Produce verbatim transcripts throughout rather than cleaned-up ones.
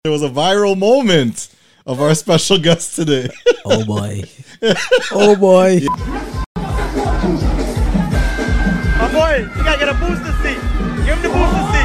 There was a viral moment of our special guest today. Oh boy. Oh boy. My boy, you gotta get a booster seat. Give him the booster seat.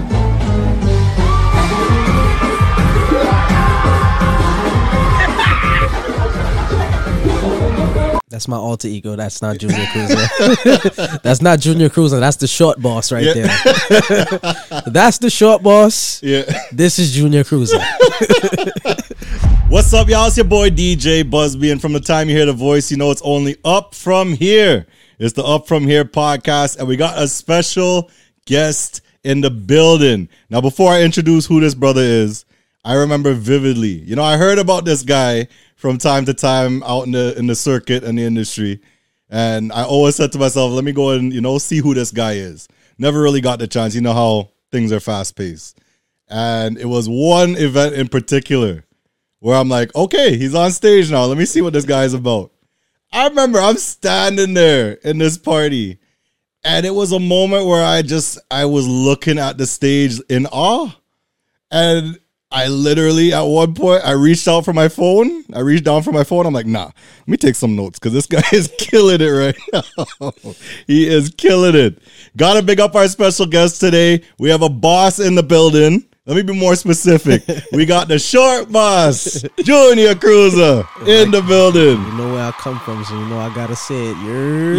That's my alter ego. That's not Junior Cruiser. That's not Junior Cruiser. That's the short boss right yeah. there. That's the short boss. Yeah. This is Junior Cruiser. What's up, y'all? It's your boy D J Busby, and from the time you hear the voice, you know it's only up from here. It's the Up From Here podcast, and we got a special guest in the building. Now, before I introduce who this brother is, I remember vividly. You know, I heard about this guy from time to time out in the in the circuit and the industry, and I always said to myself, let me go and, you know, see who this guy is. Never really got the chance. You know how things are fast-paced. And it was one event in particular where I'm like, okay, he's on stage now. Let me see what this guy is about. I remember I'm standing there in this party, and it was a moment where I just, I was looking at the stage in awe. And I literally, at one point, I reached out for my phone. I reached down for my phone. I'm like, nah, let me take some notes because this guy is killing it right now. He is killing it. Gotta big up our special guest today. We have a boss in the building. Let me be more specific. We got the short boss, Junior Cruiser, in the building. You know where I come from, so you know I gotta say it. You're...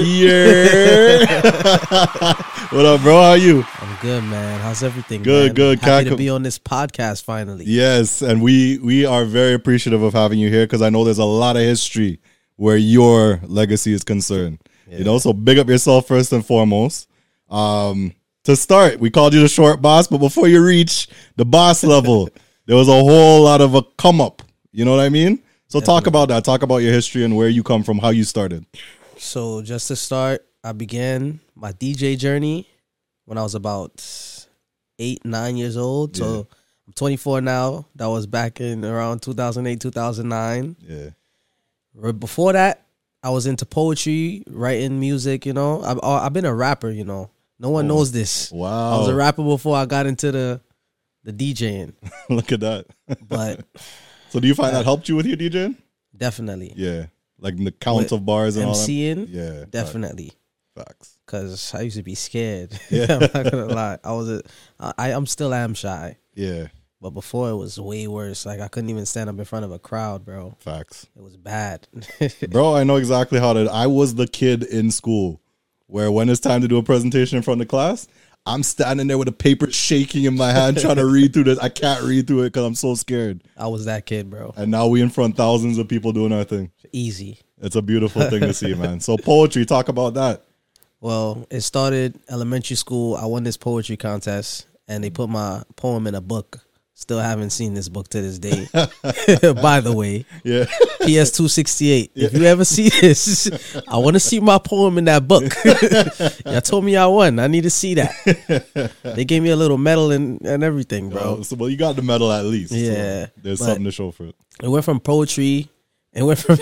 Yeah. What up, bro? How are you? I'm good, man. How's everything? Good, man? good. Happy Can't to com- be on this podcast finally. Yes, and we we are very appreciative of having you here because I know there's a lot of history where your legacy is concerned. Yeah. You know, so big up yourself first and foremost. Um. To start, we called you the short boss, but before you reach the boss level, there was a whole lot of a come up. You know what I mean? So Definitely. Talk about that. Talk about your history and where you come from, how you started. So just to start, I began my D J journey when I was about eight, nine years old. So yeah. I'm twenty-four now. That was back in around two thousand eight, two thousand nine. Yeah. Before that, I was into poetry, writing music, you know. I've, I've been a rapper, you know. No one oh, knows this. Wow. I was a rapper before I got into the the DJing. Look at that. But so do you find uh, that helped you with your DJing? Definitely. Yeah. Like the count with of bars and MCing, all that? Yeah. Definitely. Facts. Because I used to be scared. Yeah. I'm not going to lie. I was a, I, I'm still am shy. Yeah. But before it was way worse. Like I couldn't even stand up in front of a crowd, bro. Facts. It was bad. Bro, I know exactly how to. I was the kid in school where when it's time to do a presentation in front of class, I'm standing there with a paper shaking in my hand trying to read through this. I can't read through it because I'm so scared. I was that kid, bro. And now we in front thousands of people doing our thing. Easy. It's a beautiful thing to see, man. So poetry, talk about that. Well, it started elementary school. I won this poetry contest, and they put my poem in a book. Still haven't seen this book to this day. By the way, yeah. P S two sixty-eight. Yeah. If you ever see this, I want to see my poem in that book. Y'all told me I won. I need to see that. They gave me a little medal and, and everything, bro. Oh, so, well, you got the medal at least. Yeah. So there's something to show for it. It went from poetry. It went from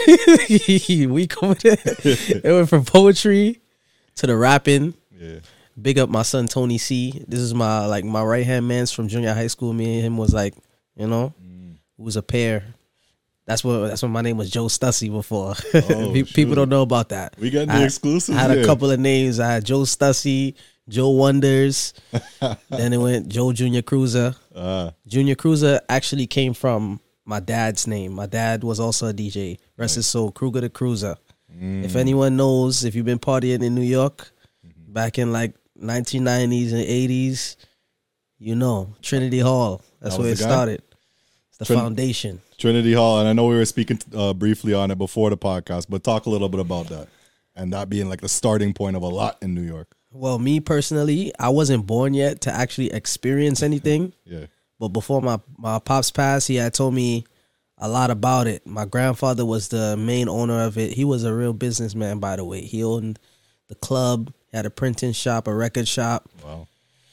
we come with it. It went from poetry to the rapping. Yeah. Big up my son Tony C. This is my like my right hand man's from junior high school. Me and him was like, you know, mm. it was a pair. That's what that's when my name was Joe Stussy before. Oh, people don't know about that. We got the exclusives. I had here. a couple of names. I had Joe Stussy, Joe Wonders. Then it went Joe Junior Cruiser. Uh. Junior Cruiser actually came from my dad's name. My dad was also a D J. Rest his soul, Kruger the Cruiser. Mm. If anyone knows, if you've been partying in New York mm-hmm. back in like nineteen nineties and eighties, you know, Trinity Hall. That's that where it guy? started. It's the Trin- foundation. Trinity Hall. And I know we were speaking uh, briefly on it before the podcast, but talk a little bit about that. And that being like the starting point of a lot in New York. Well, me personally, I wasn't born yet to actually experience anything. Yeah. But before my, my pops passed, he had told me a lot about it. My grandfather was the main owner of it. He was a real businessman, by the way. He owned the club. Had a printing shop, a record shop. Wow.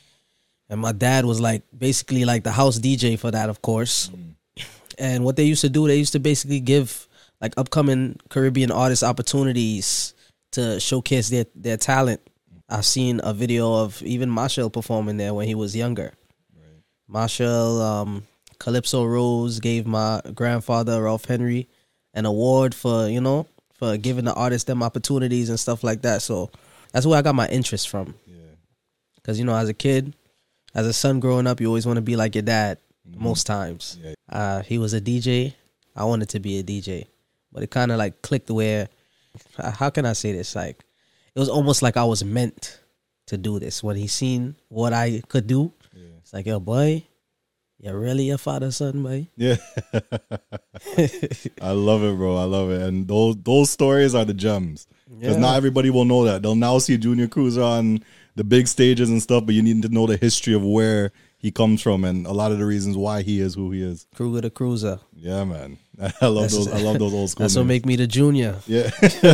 And my dad was like basically like the house D J for that, of course. Mm. And what they used to do, they used to basically give like upcoming Caribbean artists opportunities to showcase their, their talent. I've seen a video of even Marshall performing there when he was younger. Right. Marshall, um, Calypso Rose gave my grandfather, Ralph Henry, an award for, you know, for giving the artists them opportunities and stuff like that. So that's where I got my interest from. Yeah. Because, you know, as a kid, as a son growing up, you always want to be like your dad mm-hmm. most times. Yeah. Uh, he was a D J. I wanted to be a D J. But it kind of like clicked where, how can I say this? Like, it was almost like I was meant to do this. When he seen what I could do, yeah. It's like, yo, boy, you're really a father, son, boy. Yeah. I love it, bro. I love it. And those those stories are the gems. Because yeah. not everybody will know that. They'll now see Junior Cruiser on the big stages and stuff, but you need to know the history of where he comes from and a lot of the reasons why he is who he is. Kruger the Cruiser. Yeah, man. I love that's, those. I love those old school. That's names. what make me the junior. Yeah.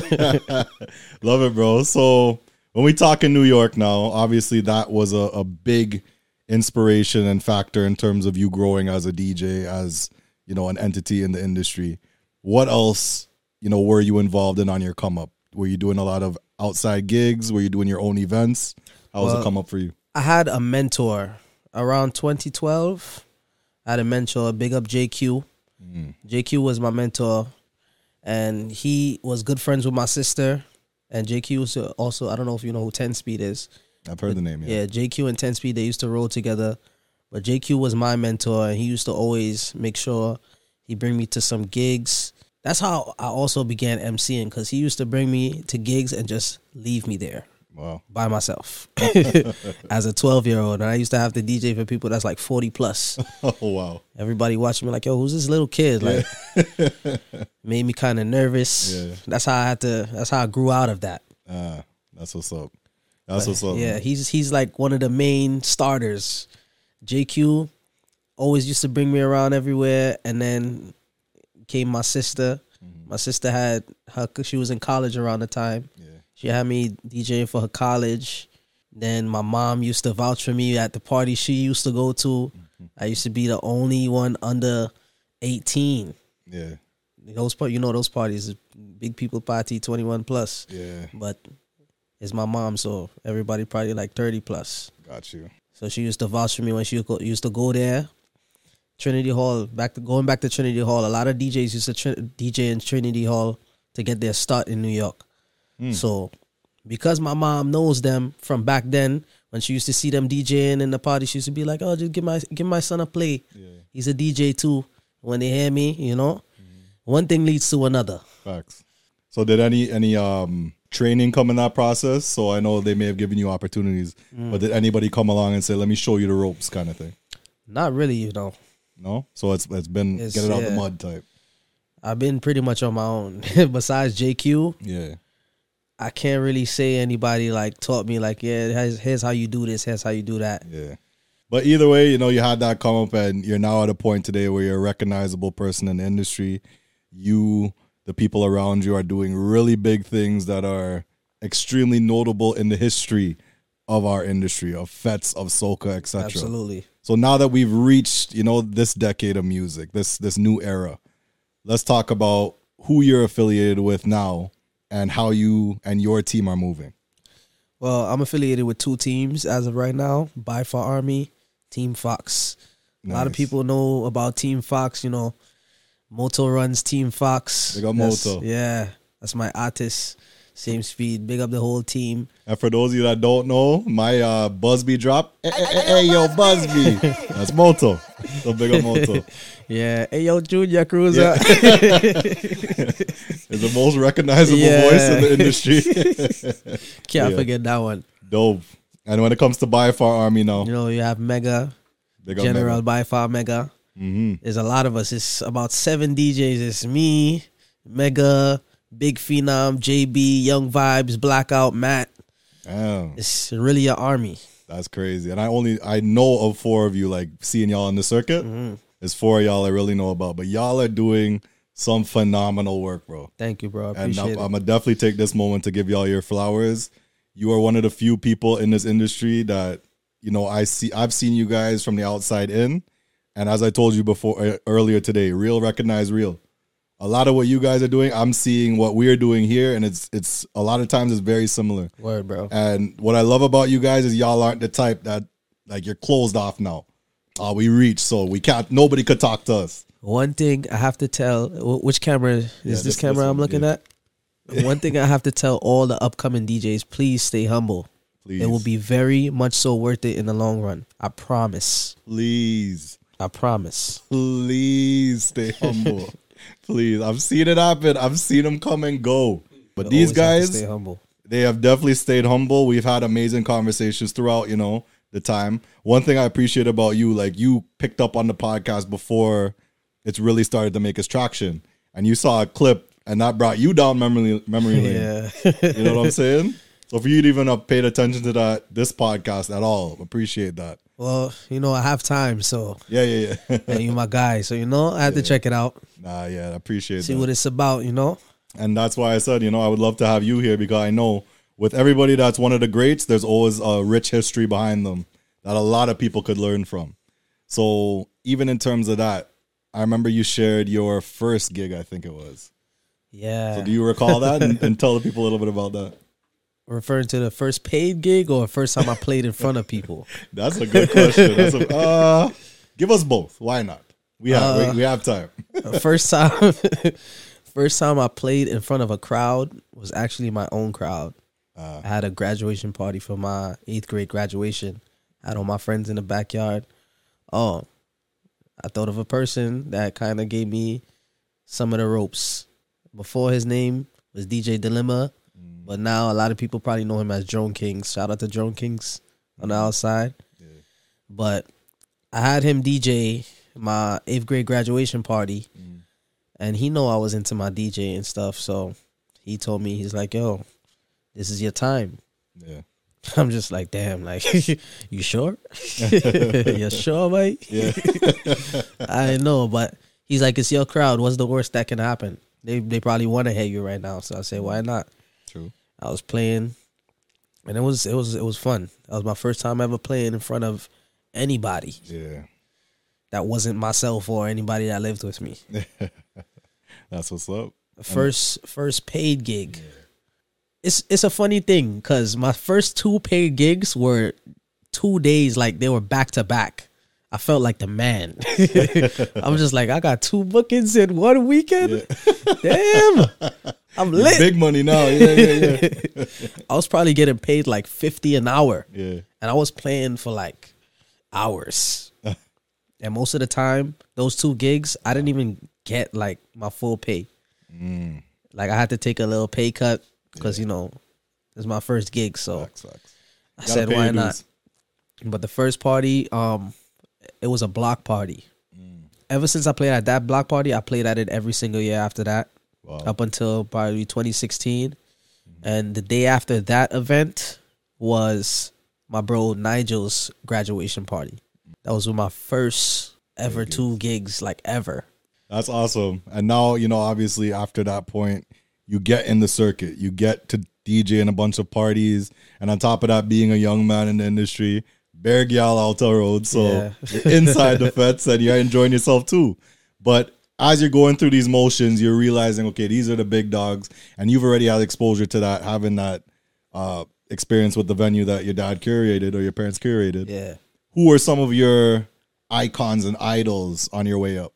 Love it, bro. So when we talk in New York now, obviously that was a, a big inspiration and factor in terms of you growing as a D J, as, you know, an entity in the industry. What else, you know, were you involved in on your come up? Were you doing a lot of outside gigs? Were you doing your own events? How was well, it come up for you? I had a mentor around twenty twelve. I had a mentor, big up J Q. Mm. J Q was my mentor, and he was good friends with my sister. And J Q was also, I don't know if you know who ten Speed is. I've heard but, the name, yeah. Yeah, J Q and ten Speed, they used to roll together. But J Q was my mentor, and he used to always make sure he bring me to some gigs. That's how I also began emceeing, because he used to bring me to gigs and just leave me there. Wow. By myself as a twelve-year-old. And I used to have to D J for people that's like forty plus. Oh, wow. Everybody watching me like, yo, who's this little kid? Like, yeah. Made me kind of nervous. Yeah. That's how I had to, that's how I grew out of that. Ah, that's what's up. That's but, what's up. Yeah, he's he's like one of the main starters. J Q always used to bring me around everywhere. And then came my sister. Mm-hmm. My sister had her, she was in college around the time. Yeah. She had me DJing for her college. Then my mom used to vouch for me at the party she used to go to. Mm-hmm. I used to be the only one under eighteen. Yeah. Those part, you know, those parties, big people party, twenty-one plus. Yeah. But it's my mom, so everybody probably like thirty plus. Got you. So she used to vouch for me when she used to go there. Trinity Hall, back to, going back to Trinity Hall, a lot of D Js used to tri- D J in Trinity Hall to get their start in New York. Mm. So, because my mom knows them from back then, when she used to see them DJing in the party, she used to be like, "Oh, just give my give my son a play. Yeah. He's a D J too." When they hear me, you know, mm. one thing leads to another. Facts. So, did any any um training come in that process? So I know they may have given you opportunities, mm. but did anybody come along and say, "Let me show you the ropes," kind of thing? Not really, you know. No, so it's it's been it's, get it out yeah. the mud type. I've been pretty much on my own. Besides J Q, yeah. I can't really say anybody like taught me like, yeah, here's, here's how you do this, here's how you do that. Yeah. But either way, you know, you had that come up and you're now at a point today where you're a recognizable person in the industry. You, the people around you are doing really big things that are extremely notable in the history of our industry, of Fets, of soca, et cetera. Absolutely. So now that we've reached, you know, this decade of music, this this new era, let's talk about who you're affiliated with now and how you and your team are moving. Well, I'm affiliated with two teams as of right now, By Far Army, Team Fox. Nice. A lot of people know about Team Fox, you know. Moto runs Team Fox. They got Moto. Yeah, that's my artist. Same Speed. Big up the whole team. And for those of you that don't know, my uh, Busby drop. Hey, hey, hey, yo, Busby. That's Moto. So big up Moto. Yeah. Hey, yo, Junior Cruiser. Yeah. It's the most recognizable yeah. voice in the industry. Can't yeah. forget that one. Dope. And when it comes to By Far Army now. You know, you have Mega. Big General Mega. By Far Mega. Mm-hmm. There's a lot of us. It's about seven D Js. It's me, Mega, Big Phenom, J B, Young Vibes, Blackout, Matt. Damn. It's really an army. That's crazy. And I only, I know of four of you, like seeing y'all in the circuit. Mm-hmm. There's four of y'all I really know about. But y'all are doing some phenomenal work, bro. Thank you, bro. I and appreciate I'm, it. I'm going to definitely take this moment to give y'all your flowers. You are one of the few people in this industry that, you know, I see, I've seen you guys from the outside in. And as I told you before, earlier today, real recognize real. A lot of what you guys are doing, I'm seeing what we're doing here, and it's it's a lot of times it's very similar. Word, bro. And what I love about you guys is y'all aren't the type that like you're closed off now. Oh, we reached, so we can't. Nobody could talk to us. One thing I have to tell, wh- which camera is Yeah, this, this- camera this I'm one, looking yeah. at? One thing I have to tell all the upcoming D Js, please stay humble. Please, It will be very much so worth it in the long run. I promise. please, I promise. please stay humble. Please, I've seen it happen. I've seen them come and go. But You these always have to guys, stay humble. they have definitely stayed humble. We've had amazing conversations throughout, you know, the time. One thing I appreciate about you, like you picked up on the podcast before it's really started to make its traction, and you saw a clip, and that brought you down memory memory lane. Yeah. You know what I'm saying? So if you'd even have paid attention to that this podcast at all, appreciate that. Well, you know, I have time, so Yeah, yeah, yeah. and you're my guy, so you know, I had to check it out, Nah, yeah, I appreciate see that. what it's about, you know. And that's why I said, you know, I would love to have you here, because I know with everybody that's one of the greats, there's always a rich history behind them that a lot of people could learn from. So even in terms of that, I remember you shared your first gig, I think it was. Yeah. So do you recall that? and, and tell the people a little bit about that. Referring to the first paid gig or first time I played in front of people? That's a good question. That's a, uh, give us both. Why not? We have Uh, we, we have time. The first time, first time I played in front of a crowd was actually my own crowd. Uh, I had a graduation party for my eighth grade graduation. I had all my friends in the backyard. Oh, I thought of a person that kind of gave me some of the ropes. Before, his name was D J Dilemma, but now a lot of people probably know him as Drone Kings. Shout out to Drone Kings on the outside. Yeah. But I had him D J my eighth grade graduation party, Mm. and he know I was into my D J and stuff. So he told me, he's like, "Yo, this is your time." Yeah. I'm just like, damn, like, you sure? You sure, mate? Yeah. I know, but he's like, it's your crowd. What's the worst that can happen? They they probably want to hear you right now. So I say, why not? True. I was playing, and it was it was it was fun. That was my first time ever playing in front of anybody Yeah. that wasn't myself or anybody that lived with me. That's what's up. First first paid gig. It's it's a funny thing because my first two paid gigs were two days, like they were back to back. I felt like the man. I'm just like, I got two bookings in one weekend. Damn, I'm lit. Big money now. Yeah, yeah, yeah. I was probably getting paid like fifty an hour, Yeah. and I was playing for like hours. And most of the time, those two gigs, I didn't even get like my full pay. Mm. Like I had to take a little pay cut because you know it's my first gig. So Facts, facts. I Gotta said, pay why your not? dues. But the first party, um, it was a block party. Ever since I played at that block party, I played at it every single year after that, Wow. up until probably twenty sixteen. And the day after that event was my bro Nigel's graduation party. That was my first ever two gigs, like ever. That's awesome. And now, you know, obviously after that point, you get in the circuit. You get to D J in a bunch of parties. And on top of that, being a young man in the industry, bear gyal out the road. So Yeah. you're inside the fence and you're enjoying yourself too. But as you're going through these motions, you're realizing, okay, these are the big dogs. And you've already had exposure to that, having that uh, experience with the venue that your dad curated or your parents curated. Yeah. Who are some of your icons and idols on your way up?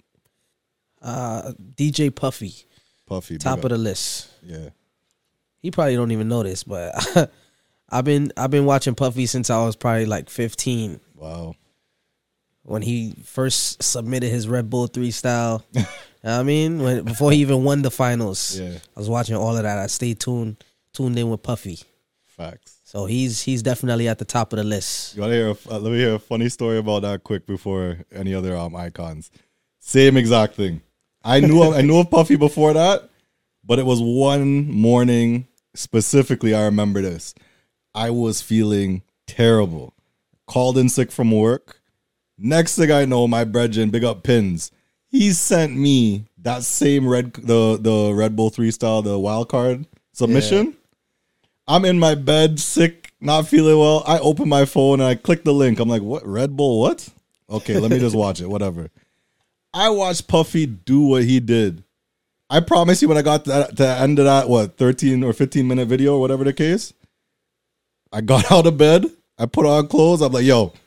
Uh, D J Puffy, Puffy. big top up. of the list. Yeah. He probably don't even know this, but I've been I've been watching Puffy since I was probably like fifteen. Wow. When he first submitted his Red Bull three style. You know what I mean? When, before he even won the finals. Yeah. I was watching all of that. I stayed tuned tuned in with Puffy. Facts. So he's he's definitely at the top of the list. You want to hear? A, uh, let me hear a funny story about that quick before any other um, icons. Same exact thing. I knew I knew of Puffy before that, but it was one morning specifically. I remember this. I was feeling terrible. Called in sick from work. Next thing I know, my brethren, big up Pins, he sent me that same red the the Red Bull three style, the wild card submission. I'm in my bed, sick, not feeling well. I open my phone and I click the link. I'm like, what? Red Bull, what? Okay, let me just watch it, whatever. I watched Puffy do what he did. I promise you when I got to, that, to the end of that, what, thirteen or fifteen minute video or whatever the case, I got out of bed. I put on clothes. I'm like, yo,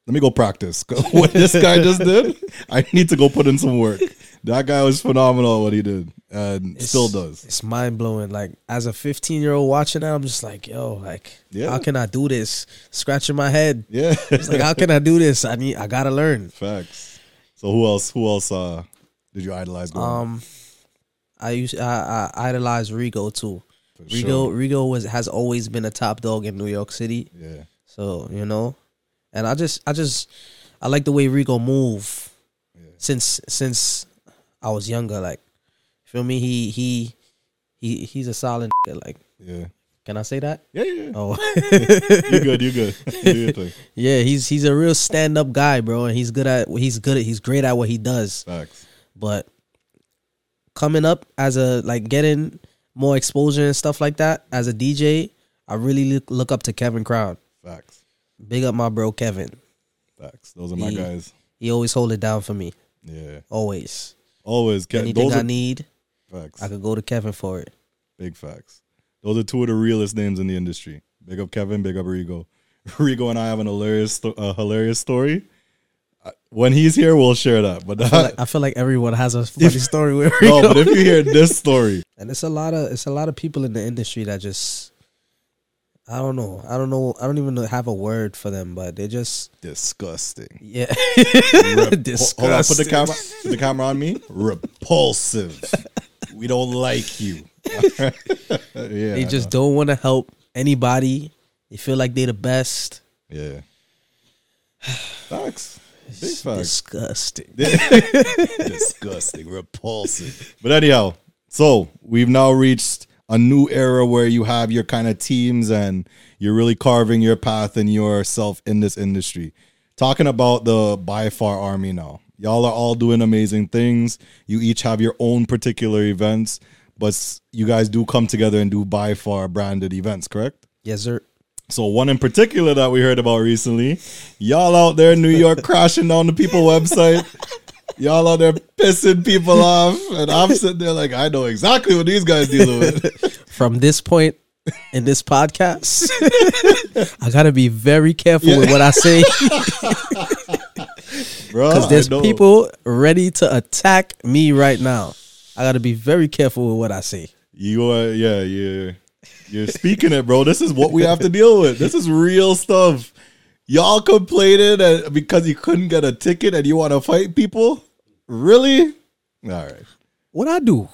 let me go practice. What this guy just did, I need to go put in some work. That guy was phenomenal at what he did, and It's- still does. It's mind blowing. Like as a fifteen year old watching that, I'm just like, yo, like, Yeah. how can I do this? Scratching my head. Yeah, It's like, how can I do this? I need, I gotta learn. facts. So who else? Who else? Uh, did you idolize? growing up? Um, I used I, I idolize Rigo too. For Rigo sure. Rigo was has always been a top dog in New York City. Yeah, So you know, and I just I just I like the way Rigo move. Since since I was younger, like, feel me? He he he he's a solid like. yeah, Can I say that? yeah, yeah. Oh, You good? You good? Do your thing. yeah. He's he's a real stand up guy, bro, and he's good at he's good at he's great at what he does. Facts. But coming up as a like getting more exposure and stuff like that as a D J, I really look, look up to Kevin Crown. Facts. Big up my bro Kevin. Facts. Those are my He- guys. He always hold it down for me. Yeah, Always. always. Ke- Anything those I are need, facts. I could go to Kevin for it. Big facts. Those are two of the realest names in the industry. Big up Kevin, big up Rigo. Rigo and I have an hilarious, sto- a hilarious story. Uh, When he's here, we'll share that. But I feel like, I feel like everyone has a funny story with no, Rigo. but if you hear this story, And it's a lot of it's a lot of people in the industry that just I don't know. I don't know. I don't even know- have a word for them, but they just disgusting. yeah. Rep- Disgusting. Hold on, put the camera, put the camera on me. Repulsive. We don't like you. yeah, They I just know. don't want to help anybody. They feel like they're the best. yeah. Facts. Big It's facts. disgusting. Disgusting, repulsive. But anyhow, so we've now reached a new era where you have your kind of teams and you're really carving your path and yourself in this industry. Talking about the By Far Army now. Y'all are all doing amazing things. You each have your own particular events, but s- you guys do come together and do By Far branded events, correct? Yes, sir. So one in particular that we heard about recently, y'all out there in New York crashing down the people website. Y'all out there pissing people off. And I'm sitting there like, I know exactly what these guys dealing with. From this point in this podcast, I gotta be very careful with what I say Bro, because there's I know. people ready to attack me right now. I gotta be very careful with what I say. You are, yeah, you're, you're speaking it, bro. This is what we have to deal with. This is real stuff. Y'all complaining and- because you couldn't get a ticket and you want to fight people? Really? All right. What I do?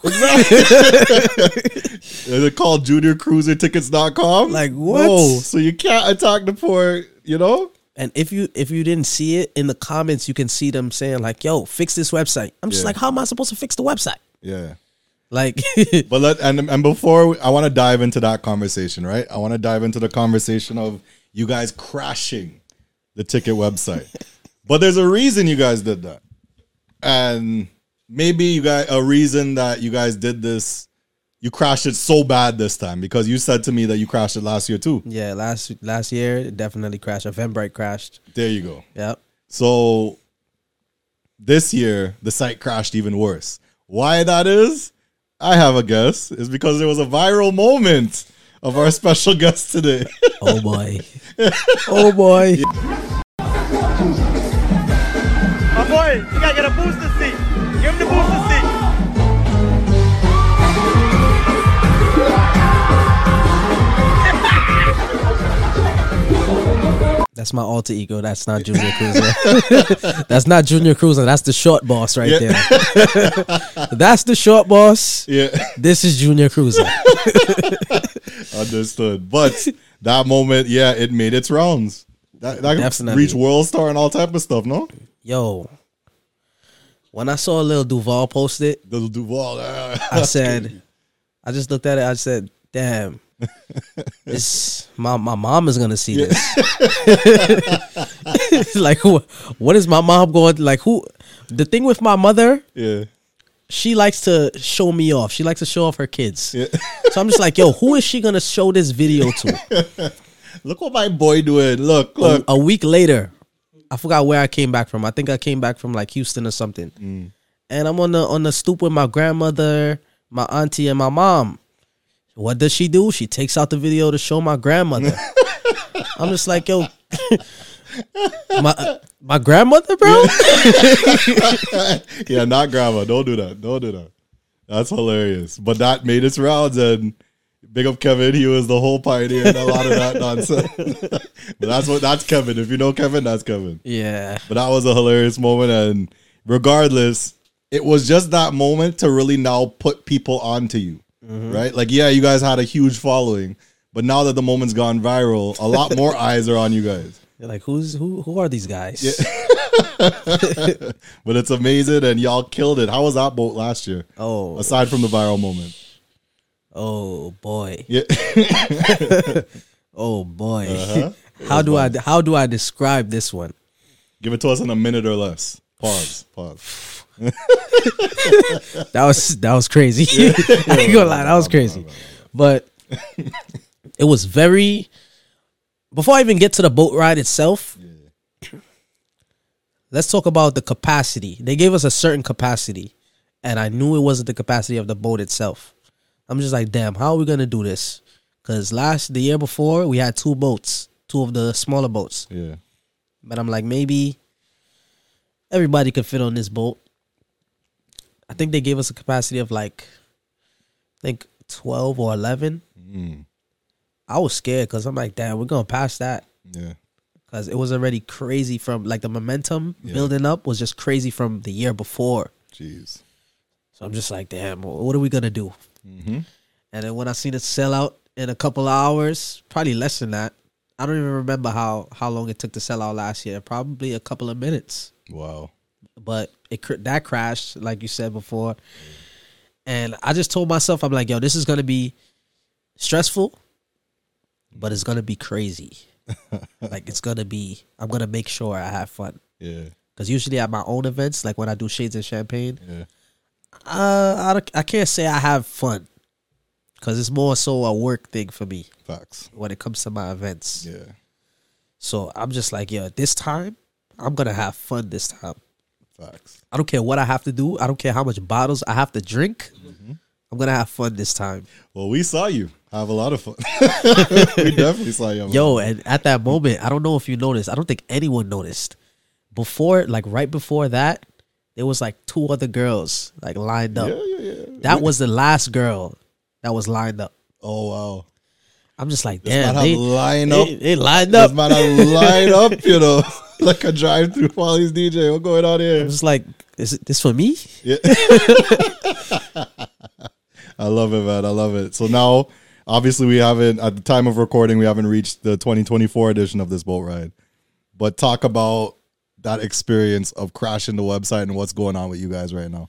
Is it called junior cruiser tickets dot com? Like, what? No, so you can't attack the poor, you know? And if you if you didn't see it in the comments, you can see them saying like, "Yo, fix this website." I'm just Yeah. like, how am I supposed to fix the website? Yeah. Like, But let and and before we, I want to dive into that conversation, right? I want to dive into the conversation of you guys crashing the ticket website. But there's a reason you guys did that. And maybe you guys a reason that you guys did this, you crashed it so bad this time because you said to me that you crashed it last year too. yeah, last last year it definitely crashed. Eventbrite crashed. There you go. Yep. So this year the site crashed even worse. Why that is? I have a guess. It's because there was a viral moment of our special guest today. Oh boy. Oh boy. My boy, you gotta get a booster seat. Give him the booster seat. That's my alter ego. That's not Junior Cruiser. That's not Junior Cruiser. That's the short boss right Yeah. there. That's the short boss. Yeah, This is Junior Cruiser. understood. But that moment, yeah, it made its rounds. That, that Definitely. reached World Star and all type of stuff, no? Yo, when I saw Lil Duval post it, The Duval. uh, I said, I just looked at it. I said, damn, this my my mom is gonna see this. Like, wh- what is my mom going? Like, who? The thing with my mother, yeah, she likes to show me off. She likes to show off her kids. yeah. So I'm just like, yo, who is she gonna show this video to? Look what my boy doing. Look, look. A, a week later, I forgot where I came back from. I think I came back from like Houston or something. Mm. And I'm on the on the stoop with my grandmother, my auntie, and my mom. What does she do? She takes out the video to show my grandmother. I'm just like, yo, my my grandmother, bro. Yeah, not grandma. Don't do that. Don't do that. That's hilarious. But that made its rounds, and big up Kevin. He was the whole pioneer in a lot of that nonsense. But that's what that's Kevin. If you know Kevin, that's Kevin. Yeah. But that was a hilarious moment, and regardless, it was just that moment to really now put people onto you, mm-hmm. right? Like, yeah, you guys had a huge following, but now that the moment's gone viral, a lot more eyes are on you guys. You're like, who's who? Who are these guys? Yeah. But it's amazing, and y'all killed it. How was that boat last year? Oh, aside from the viral moment. Oh boy. Yeah. Oh boy. Uh-huh. How do fun. I how do I describe this one? Give it to us in a minute or less. Pause. Pause. That was that was crazy. Yeah. I ain't gonna lie, that was crazy. But it was very. Before I even get to the boat ride itself, yeah. Let's talk about the capacity. They gave us a certain capacity, and I knew it wasn't the capacity of the boat itself. I'm just like, damn, how are we gonna do this? Because last the year before we had two boats, two of the smaller boats. Yeah. But I'm like, maybe everybody could fit on this boat. I think they gave us a capacity of like, I think twelve or eleven. Mm. I was scared because I'm like, damn, we're gonna pass that. Yeah. Because it was already crazy from like the momentum yeah. building up was just crazy from the year before. Jeez. So I'm just like, damn, what are we gonna do? Mm-hmm. And then when I seen it sell out in a couple of hours, probably less than that. I don't even remember how how long it took to sell out last year. Probably a couple of minutes. Wow. But it that crashed, like you said before. And I just told myself, I'm like, yo, this is gonna be stressful, but it's gonna be crazy. Like it's gonna be. I'm gonna make sure I have fun. Yeah. Because usually at my own events, like when I do Shades and Champagne, yeah. uh, I don't, I can't say I have fun. Because it's more so a work thing for me. Facts. When it comes to my events. Yeah. So I'm just like, yeah, this time, I'm going to have fun this time. Facts. I don't care what I have to do. I don't care how much bottles I have to drink. Mm-hmm. I'm going to have fun this time. Well, we saw you have a lot of fun. We definitely saw you. Yo, and at that moment, I don't know if you noticed. I don't think anyone noticed. Before, like right before that, there was like two other girls like lined up. Yeah, yeah, yeah. That was the last girl that was lined up. Oh, wow. I'm just like, this damn, they, line up. They, they lined up. This man have line up, you know, like a drive-through Polly's D J. What's going on here? I'm just like, is it this for me? Yeah. I love it, man. I love it. So now, obviously, we haven't, at the time of recording, we haven't reached the twenty twenty-four edition of this boat ride. But talk about that experience of crashing the website and what's going on with you guys right now.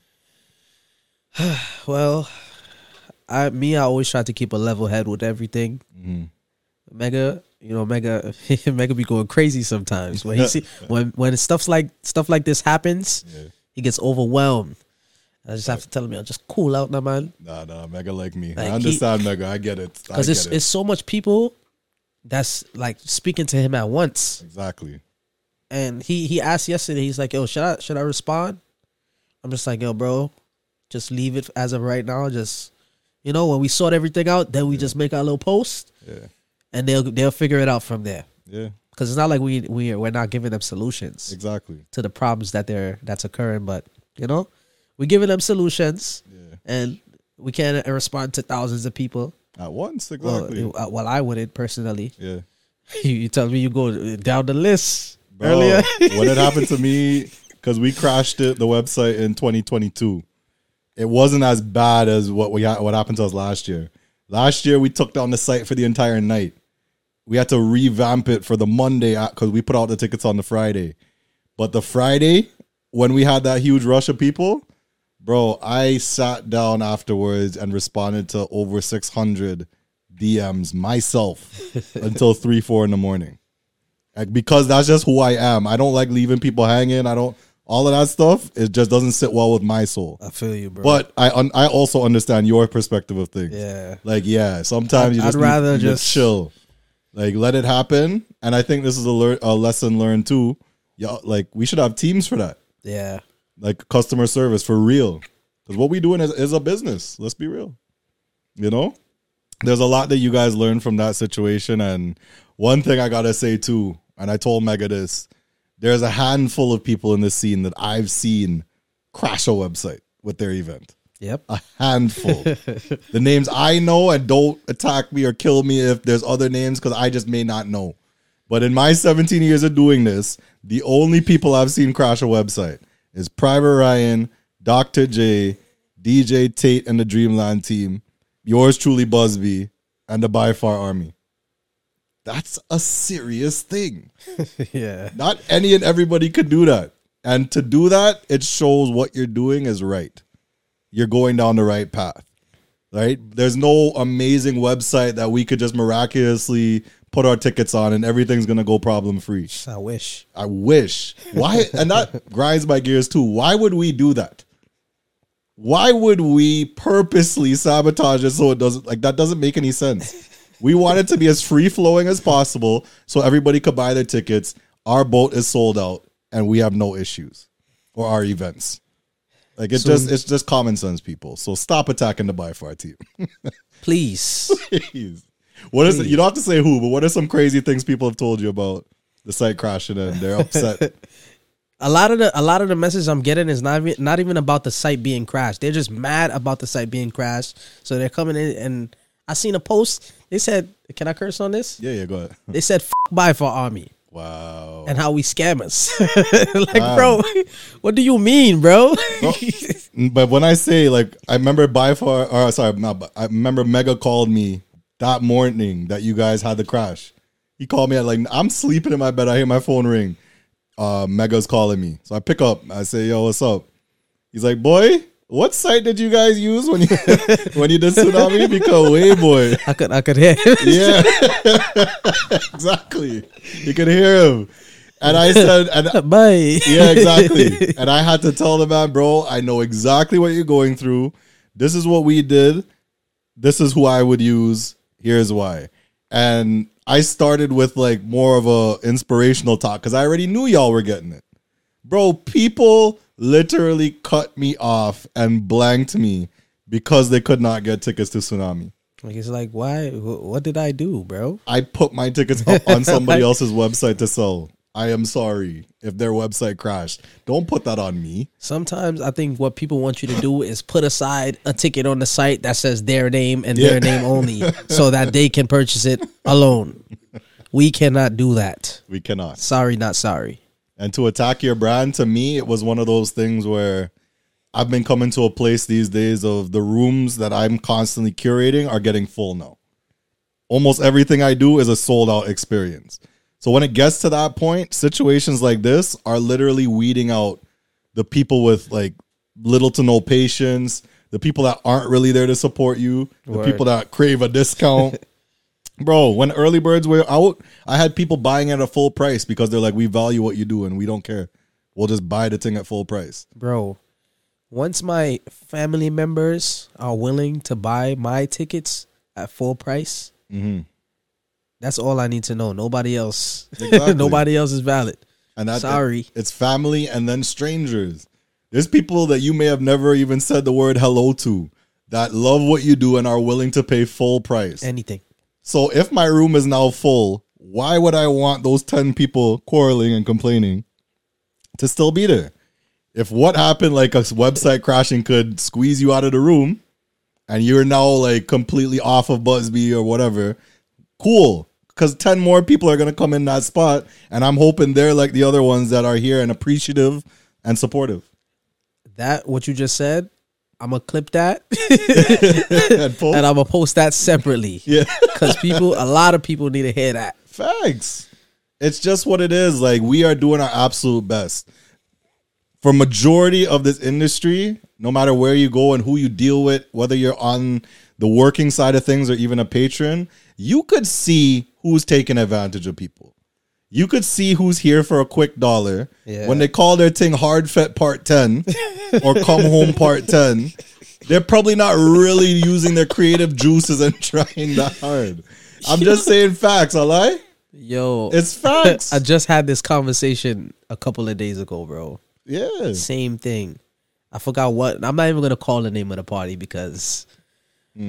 Well, I me, I always try to keep a level head with everything. Mm-hmm. Mega, you know, Mega, Mega be going crazy sometimes when he see when when stuff like stuff like this happens. Yeah. He gets overwhelmed. I just have to tell him, yo, just cool out now, man. Nah, nah, Mega like me. Like I understand, he, Mega. I get it. Because it's it. it's so much people that's like speaking to him at once. Exactly. And he he asked yesterday. He's like, yo, should I should I respond? I'm just like, yo, bro, just leave it as of right now. Just, you know, when we sort everything out, then we yeah. just make our little post. Yeah. And they'll they'll figure it out from there. Yeah. Because it's not like we we we're not giving them solutions. Exactly. To the problems that they're that's occurring, but you know, we're giving them solutions. Yeah. And we can't respond to thousands of people at once. Exactly. Well, well I wouldn't personally. Yeah. You, you tell me you go down the list. Bro, earlier. When it happened to me, because we crashed it, the website in twenty twenty-two, it wasn't as bad as what we ha- what happened to us last year. Last year, we took down the site for the entire night. We had to revamp it for the Monday because we put out the tickets on the Friday. But the Friday, when we had that huge rush of people, bro, I sat down afterwards and responded to over six hundred D Ms myself until three, four in the morning. Like, because that's just who I am. I don't like leaving people hanging. I don't, all of that stuff, it just doesn't sit well with my soul. I feel you, bro. But I un, I also understand your perspective of things. Yeah. Like, yeah, sometimes you I'd just I'd rather need, you just chill. Like, let it happen. And I think this is a, lear, a lesson learned too. Yeah, like, we should have teams for that. Yeah. Like, customer service for real. Because what we doing is, is a business. Let's be real. You know? There's a lot that you guys learned from that situation. And one thing I got to say too, and I told Mega this, there's a handful of people in this scene that I've seen crash a website with their event. Yep. A handful. The names I know, and don't attack me or kill me if there's other names because I just may not know. But in my seventeen years of doing this, the only people I've seen crash a website is Private Ryan, Doctor J, D J Tate and the Dreamland team, yours truly Busby, and the By Far Army. That's a serious thing. Yeah. Not any and everybody could do that. And to do that, it shows what you're doing is right. You're going down the right path, right? There's no amazing website that we could just miraculously put our tickets on and everything's going to go problem free. I wish. I wish. Why? And that grinds my gears too. Why would we do that? Why would we purposely sabotage it so it doesn't, like, that doesn't make any sense. We want it to be as free flowing as possible so everybody could buy their tickets. Our boat is sold out and we have no issues, or our events. Like, it's So- just it's just common sense, people. So stop attacking the By Far team. Please. Please. What is it? You don't have to say who, but what are some crazy things people have told you about the site crashing and they're upset? A lot of the a lot of the message I'm getting is not even, not even about the site being crashed. They're just mad about the site being crashed. So they're coming in, and I seen a post. They said, "Can I curse on this?" Yeah, yeah, go ahead. They said, "F By Far Army." Wow. And how we scammers. Like, Wow. bro, what do you mean, bro? But when I say, like, I remember By Far, or sorry, not, By- I remember Mega called me that morning that you guys had the crash. He called me at, like, I'm sleeping in my bed. I hear my phone ring. Uh, Mega's calling me. So I pick up. I say, yo, what's up? He's like, boy, what site did you guys use when you when you did Tsunami? Because way, boy. I could I could hear. Yeah. Exactly. You could hear him. And I said, and Bye. yeah, exactly. And I had to tell the man, bro, I know exactly what you're going through. This is what we did. This is who I would use. Here's why. And I started with like more of a inspirational talk because I already knew y'all were getting it. Bro, people literally cut me off and blanked me because they could not get tickets to Tsunami. Like, it's like, why? Wh- What did I do, bro? I put my tickets up on somebody else's website to sell. I am sorry if their website crashed. Don't put that on me. Sometimes I think what people want you to do is put aside a ticket on the site that says their name and Yeah. their name only so that they can purchase it alone. We cannot do that. We cannot. Sorry, not sorry. And to attack your brand, to me, it was one of those things where I've been coming to a place these days of the rooms that I'm constantly curating are getting full now. Almost everything I do is a sold out experience. So when it gets to that point, situations like this are literally weeding out the people with like little to no patience, the people that aren't really there to support you, the Word. people that crave a discount. Bro, when early birds were out, I had people buying at a full price because they're like, we value what you do and we don't care. We'll just buy the thing at full price. Bro, once my family members are willing to buy my tickets at full price, Mm-hmm. that's all I need to know. Nobody else. Exactly. Nobody else is valid. And that, Sorry. it's family and then strangers. There's people that you may have never even said the word hello to that love what you do and are willing to pay full price. Anything. So if my room is now full, why would I want those ten people quarreling and complaining to still be there? If what happened, like a website crashing, could squeeze you out of the room and you're now like completely off of Busby or whatever, cool. Because ten more people are going to come in that spot. And I'm hoping they're like the other ones that are here and appreciative and supportive. That, what you just said, I'm going to clip that And post- and I'm going to post that separately. yeah. Because people, a lot of people need to hear that. Facts. It's just what it is. Like, we are doing our absolute best. For majority of this industry, no matter where you go and who you deal with, whether you're on the working side of things or even a patron, you could see who's taking advantage of people. You could see who's here for a quick dollar. Yeah. When they call their thing Hard Fet Part ten or Come Home Part ten, they're probably not really using their creative juices and trying that hard. I'm just saying facts, I lie? Yo, It's facts. I just had this conversation a couple of days ago, bro. Yeah. Same thing. I forgot what. I'm not even going to call the name of the party because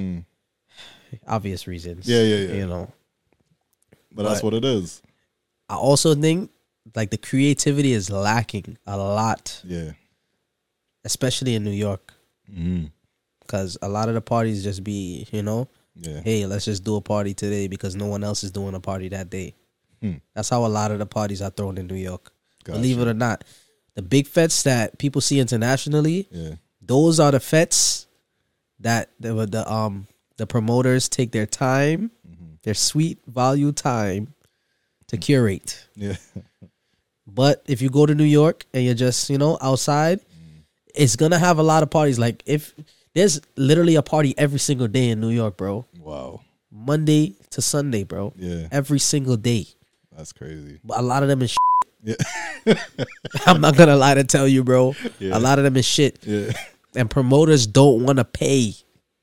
obvious reasons. Yeah, yeah, yeah. You know, But that's But- what it is. I also think like the creativity is lacking a lot, Yeah. especially in New York, Mm-hmm. because a lot of the parties just be, you know, Yeah. hey, let's just do a party today because no one else is doing a party that day. Hmm. That's how a lot of the parties are thrown in New York. Gotcha. Believe it or not, the big fets that people see internationally, Yeah. those are the fets that the, the um the promoters take their time, Mm-hmm. their sweet value time to curate. Yeah. But if you go to New York and you're just, you know, outside, Mm. it's gonna have a lot of parties. Like if there's literally a party every single day in New York, bro. Wow. Monday to Sunday, bro. Yeah. Every single day. That's crazy. But a lot of them is Yeah. I'm not gonna lie to tell you, bro. Yeah. A lot of them is shit. Yeah. And promoters don't want to pay.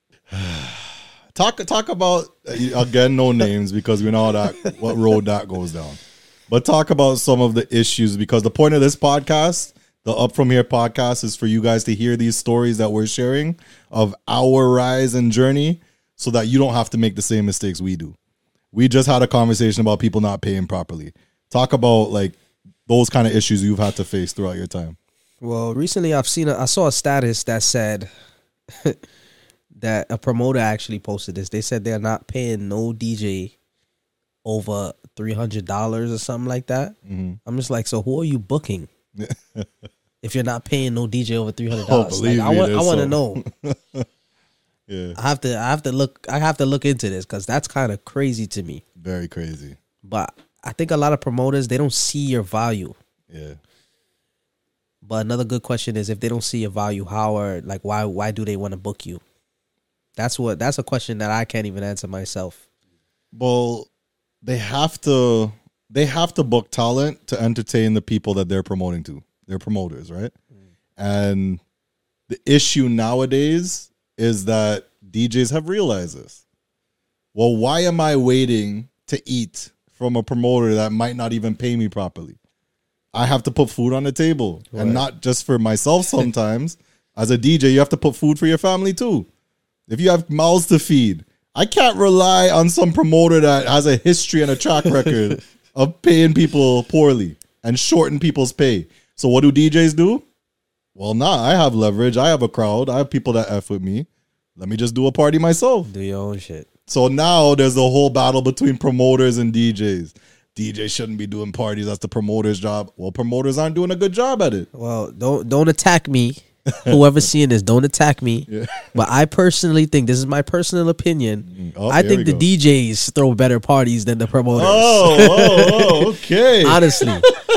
Talk talk about again, no names because we know that what road that goes down. But talk about some of the issues because the point of this podcast, the Up From Here podcast, is for you guys to hear these stories that we're sharing of our rise and journey, so that you don't have to make the same mistakes we do. We just had a conversation about people not paying properly. Talk about like those kind of issues you've had to face throughout your time. Well, recently I've seen a, I saw a status that said that a promoter actually posted this. They said they're not paying no D J over three hundred dollars or something like that. Mm-hmm. I'm just like, so who are you booking? If you're not paying no D J over three hundred Oh, dollars, believe like, I me, want, I there's want to some. know. Yeah, I have to, I have to look, I have to look into this because that's kind of crazy to me. very crazy. But I think a lot of promoters, they don't see your value. Yeah. But another good question is, if they don't see your value, how are like why why do they want to book you? That's what that's a question that I can't even answer myself. Well, they have to they have to book talent to entertain the people that they're promoting to. They're promoters, right? Mm. And the issue nowadays is that D Js have realized this. Well, why am I waiting to eat from a promoter that might not even pay me properly? I have to put food on the table, right. And not just for myself sometimes. As a D J, you have to put food for your family too. If you have mouths to feed, I can't rely on some promoter that has a history and a track record of paying people poorly and shorten people's pay. So what do D Js do? Well, nah, I have leverage. I have a crowd. I have people that F with me. Let me just do a party myself. Do your own shit. So now there's a whole battle between promoters and D Js. D Js shouldn't be doing parties. That's the promoter's job. Well, promoters aren't doing a good job at it. Well, don't don't attack me. Whoever's seeing this, don't attack me. Yeah. But I personally think, this is my personal opinion, Oh, I here think we the go. D Js throw better parties than the promoters. Oh, oh, oh, okay. Honestly.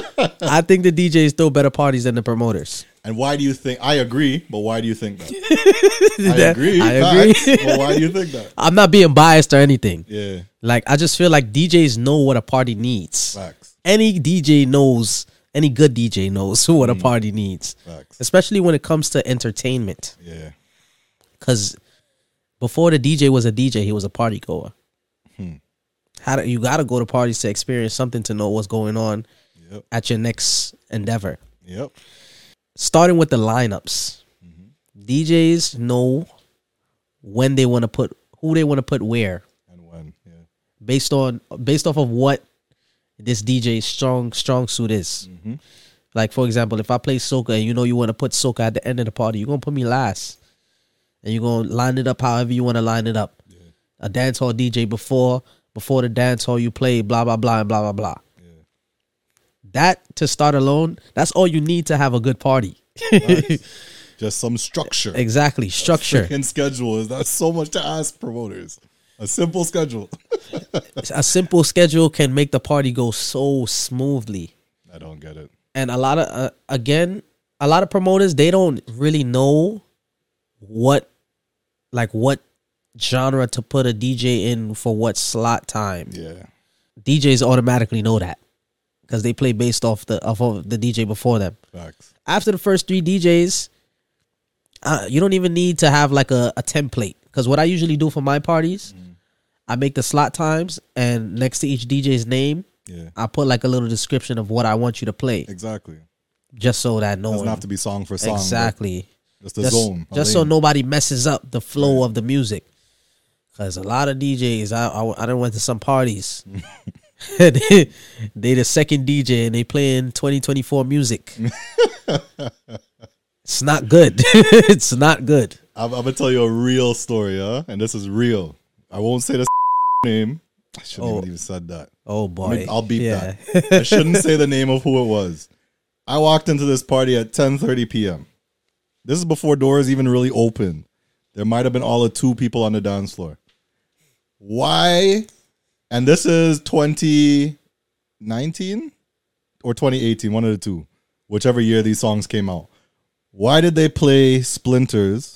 I think the D Js throw better parties than the promoters. And why do you think? I agree, but why do you think that? I That- agree. I agree. Facts, but why do you think that? I'm not being biased or anything. Yeah, Like, I just feel like D Js know what a party needs. facts, Any D J knows, any good D J knows what a party needs. facts. Especially when it comes to entertainment. Yeah, Because before the D J was a D J, he was a party goer. Hmm. How do, you got to go to parties to experience something, to know what's going on yep, at your next endeavor. yep. Starting with the lineups. D Js know when they want to put, who they want to put where, And when? Yeah, based on based off of what this D J's strong strong suit is. mm-hmm. Like, for example, if I play soca and you know you want to put soca at the end of the party, you're going to put me last. And you're going to line it up however you want to line it up. Yeah. A dance hall D J before before the dance hall you play, blah, blah, blah, and blah, blah, blah. Yeah. That, to start alone, that's all you need to have a good party. Nice. Just some structure. Exactly. Structure. And schedule is not so much to ask promoters. A simple schedule. A simple schedule can make the party go so smoothly. I don't get it. And a lot of, uh, again, a lot of promoters, they don't really know what, like what genre to put a D J in for what slot time. Yeah, D Js automatically know that because they play based off the off of the D J before them. facts. After the first three D Js, uh, you don't even need to have like a, a template. Because what I usually do for my parties, mm. I make the slot times, and next to each D J's name, Yeah, I put like a little description of what I want you to play, exactly. just so that no Doesn't one have to be song for song. exactly but Just the just, zone. a just so lane. nobody messes up the flow right. of the music. Because a lot of D Js, I I, I done went to some parties, they, they the second D J and they playing twenty twenty-four music. It's not good. It's not good. I'm, I'm gonna tell you a real story, huh? And this is real. I won't say the name. I shouldn't Oh. even even said that. Oh I boy. mean, I'll beep Yeah. that. I shouldn't say the name of who it was. I walked into this party at ten thirty p.m. This is before doors even really opened. There might have been all of two people on the dance floor. Why? And this is twenty nineteen or twenty eighteen, one of the two, whichever year these songs came out. Why did they play Splinters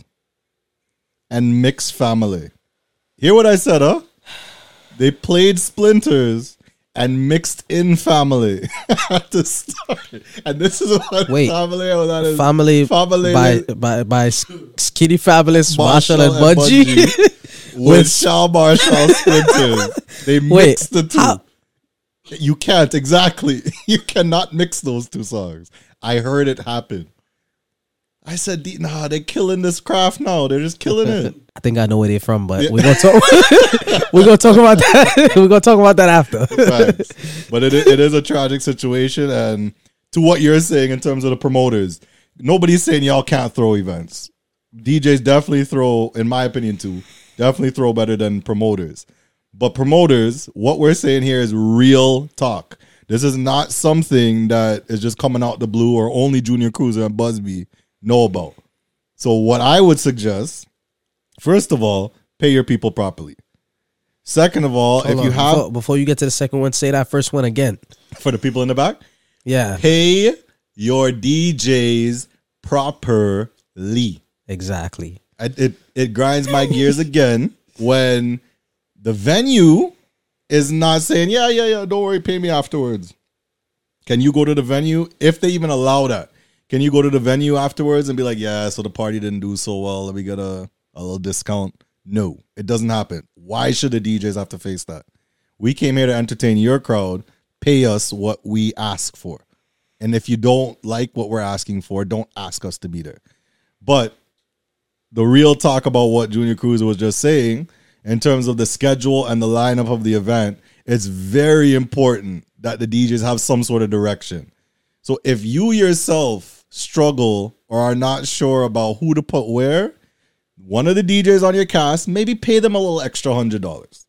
and Mix Family? Hear what I said, huh? They played Splinters and mixed in Family at the start. And this is what Wait. Family, oh, that is Family, Family by, by by Skinny Fabulous, Marshall, and Bungie. Bungie with Shaw Marshall Splinters. They Wait, mixed the two. how- You can't, exactly. You cannot mix those two songs. I heard it happen. I said, "D- nah, they're killing this craft now. They're just killing it. I think I know where they're from, but we're gonna talk. we're gonna talk about that. We're gonna talk about that after. Facts. But it, it is a tragic situation. And to what you're saying in terms of the promoters, nobody's saying y'all can't throw events. D Js definitely throw, in my opinion, too, definitely throw better than promoters. But promoters, what we're saying here is real talk. This is not something that is just coming out the blue or only Junior Cruiser and Busby know about. So what I would suggest, first of all, pay your people properly. Second of all, Hold if on, you have, before, before you get to the second one, say that first one again. for the people in the back, Yeah, pay your D Js properly. exactly. It, it, it grinds my gears again when the venue is not saying, yeah, yeah, yeah, don't worry, pay me afterwards. Can you go to the venue? If they even allow that, can you go to the venue afterwards and be like, yeah, so the party didn't do so well, let me get a, a little discount? No, it doesn't happen. Why should the D Js have to face that? We came here to entertain your crowd. Pay us what we ask for. And if you don't like what we're asking for, don't ask us to be there. But the real talk about what Junior Cruiser was just saying, in terms of the schedule and the lineup of the event, it's very important that the D Js have some sort of direction. So if you yourself struggle or are not sure about who to put where, one of the D Js on your cast, maybe pay them a little extra one hundred dollars.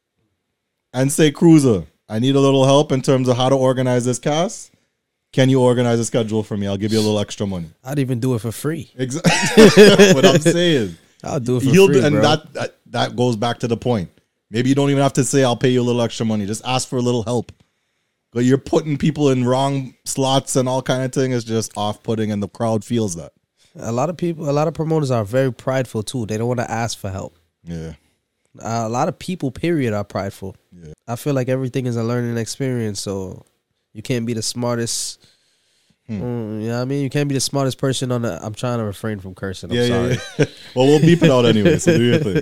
And say, Cruiser, I need a little help in terms of how to organize this cast. Can you organize a schedule for me? I'll give you a little extra money. I'd even do it for free. Exactly what I'm saying. I'll do it for He'll free, do, and bro. that, that that goes back to the point. Maybe you don't even have to say I'll pay you a little extra money. Just ask for a little help. But you're putting people in wrong slots and all kind of thing. It's just off-putting, and the crowd feels that. A lot of people, a lot of promoters are very prideful too. They don't want to ask for help. Yeah, Uh, a lot of people, period, are prideful. Yeah. I feel like everything is a learning experience, so you can't be the smartest. Hmm. Mm, you know what I mean? You can't be the smartest person on the. I'm trying to refrain from cursing. I'm yeah, sorry. yeah, yeah. Well, we'll beep it out anyway. So do your thing.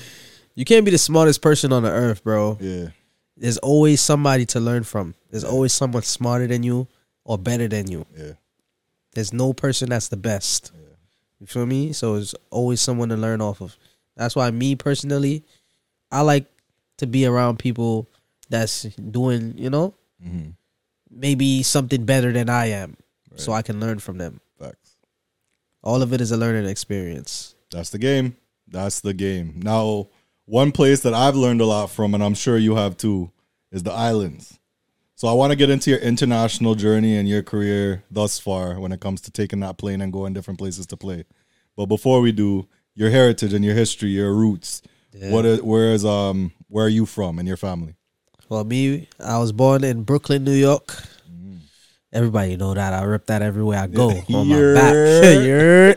You can't be the smartest person on the earth, bro. Yeah, There's always somebody to learn from. There's always someone smarter than you or better than you. yeah. There's no person that's the best. You feel me? So there's always someone to learn off of. That's why me personally, I like to be around people that's doing, you know, Mm-hmm. maybe something better than I am, so I can learn from them. Facts. All of it is a learning experience. That's the game. That's the game. Now, one place that I've learned a lot from, and I'm sure you have too, is the islands. So I want to get into your international journey and your career thus far when it comes to taking that plane and going different places to play. But before we do, your heritage and your history, your roots. Yeah. What is, where is um where are you from and your family? Well, me, I was born in Brooklyn, New York. Everybody know that. I rip that everywhere I go on my Yeah.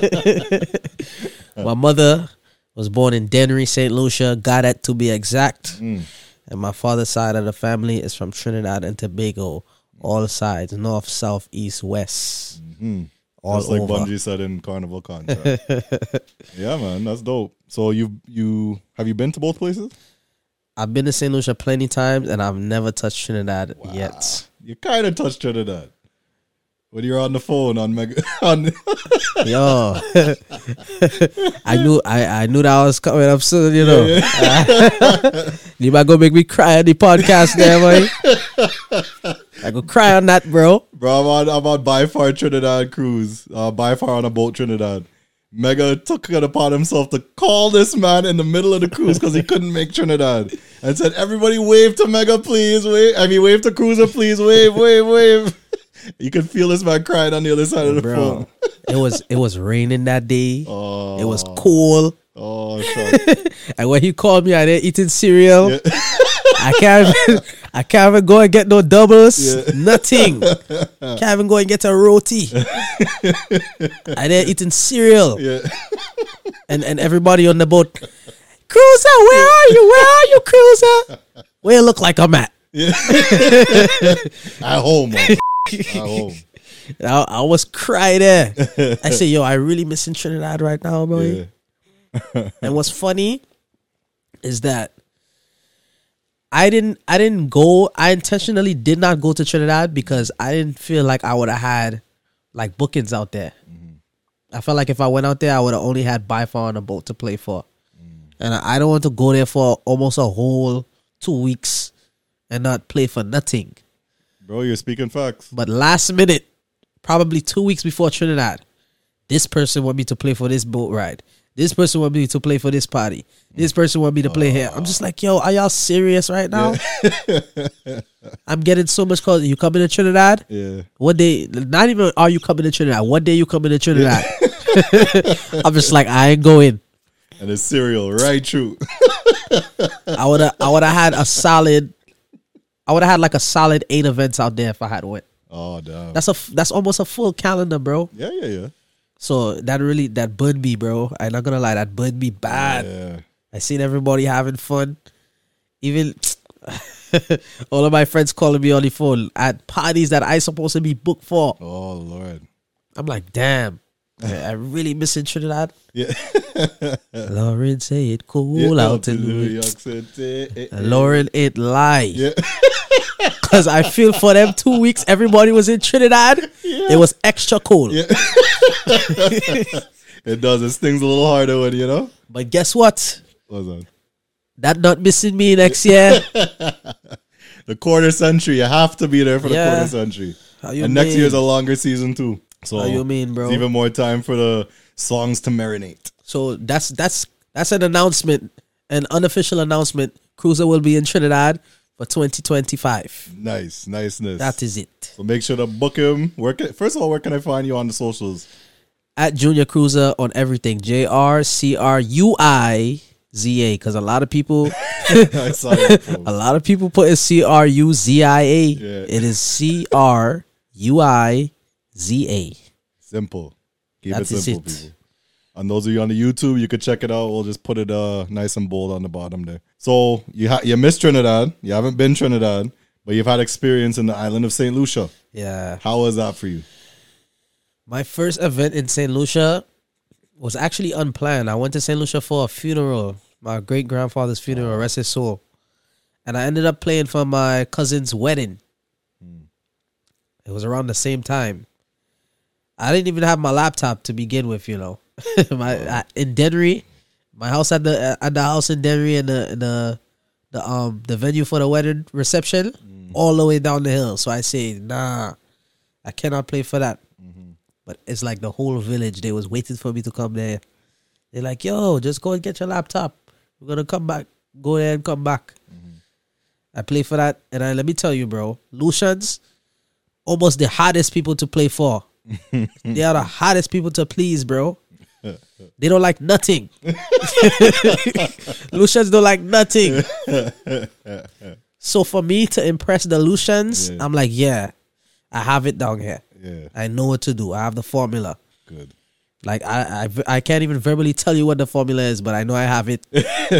back. My mother was born in Dennery, Saint Lucia, Goddard to be exact. Mm. And my father's side of the family is from Trinidad and Tobago. All sides, north, south, east, west. Mm-hmm. All Just like over. Bungie said in Carnival Contract. Yeah, man, that's dope. So you you have you been to both places? I've been to Saint Lucia plenty times, and I've never touched Trinidad yet. You kind of touched Trinidad. when you're on the phone on Mega. On Yo, I knew I, I knew that was coming up soon. You know, you might go make me cry on the podcast, there, boy. I go cry on that, bro. Bro, I'm on, I'm on By Far Trinidad cruise. Uh, By Far on a boat Trinidad. Mega took it upon himself to call this man in the middle of the cruise because he couldn't make Trinidad. And said, everybody wave to Mega, please. Wave. I mean, wave to Cruiser, please. Wave, wave, wave. You could feel this man crying on the other side of the Bro, phone. it was it was raining that day. Oh. It was cold. Oh, shit. And when he called me, I didn't eating cereal. Yeah. I can't even, I can't even go and get no doubles. Yeah. Nothing. Can't even go and get a roti. I didn't eating cereal. Yeah. And and everybody on the boat, Cruiser, where are you? Where are you, Cruiser? Where you look like I'm at? Yeah. At home, man. At home. I, I was crying there. I said, yo, I really missing Trinidad right now, boy. Yeah. And what's funny is that I didn't I didn't go I intentionally did not go to Trinidad because I didn't feel like I would have had like bookings out there. Mm-hmm. I felt like if I went out there I would have only had By Far on a boat to play for. Mm. And I, I don't want to go there for almost a whole two weeks and not play for nothing. Bro, you're speaking facts. But last minute, probably two weeks before Trinidad, this person want me to play for this boat ride. This person want me to play for this party. This person want me to play here. I'm just like, yo, are y'all serious right now? Yeah. I'm getting so much calls. You coming to Trinidad? Yeah. What day? Not even are you coming to Trinidad. What day you coming to Trinidad? Yeah. I'm just like, I ain't going. And it's cereal, right? True. I would have. I would have had a solid. I would have had like a solid eight events out there if I had went. Oh damn. That's a. That's almost a full calendar, bro. Yeah, yeah, yeah. So that really that burned me, bro. I'm not gonna lie, that burned me bad. Yeah. I seen everybody having fun. Even all of my friends calling me on the phone at parties that I supposed to be booked for. Oh Lord. I'm like, damn. I really missing Trinidad. Yeah. Lauren say it cool Yeah, out in New New York York. City. Lauren it lie. Yeah. Cause I feel for them two weeks everybody was in Trinidad. Yeah. It was extra cold. Yeah. It does. It stings a little harder when you know. But guess what? What's that? That not missing me next year. The quarter century. You have to be there for the Yeah. quarter century. How you And next mean? year's a longer season too. So How you mean, bro? It's even more time for the songs to marinate. So that's that's that's an announcement, an unofficial announcement. Cruiser will be in Trinidad for twenty twenty-five. Nice, niceness. That is it. So make sure to book him. Where can, first of all, where can I find you on the socials? At Junior Cruiser on everything. J R C R U I Z A. Because a lot of people, I saw your post. a lot of people put it C R U Z I A. Yeah. It is C R U I Z A. Simple. Keep That it is simple, it. people. And those of you on the YouTube, you could check it out. We'll just put it uh nice and bold on the bottom there. So you ha- you missed Trinidad. You haven't been Trinidad, but you've had experience in the island of Saint Lucia. Yeah. How was that for you? My first event in Saint Lucia was actually unplanned. I went to Saint Lucia for a funeral, my great grandfather's funeral, rest his soul. And I ended up playing for my cousin's wedding. Hmm. It was around the same time. I didn't even have my laptop to begin with, you know. my I, in Dennery, my house at the at the house in Dennery and the the the um the venue for the wedding reception, mm. all the way down the hill. So I say, nah, I cannot play for that. Mm-hmm. But it's like the whole village, they was waiting for me to come there. They're like, yo, just go and get your laptop. We're gonna come back. Go there and come back. Mm-hmm. I play for that, and I, let me tell you, bro, Lucians, almost the hardest people to play for. They are the hardest people to please, bro. They don't like nothing. Lucians don't like nothing. So for me to impress the Lucians, yeah. I'm like, yeah, I have it down here. Yeah, I know what to do. I have the formula. Good. Like I, I, I can't even verbally tell you what the formula is, but I know I have it.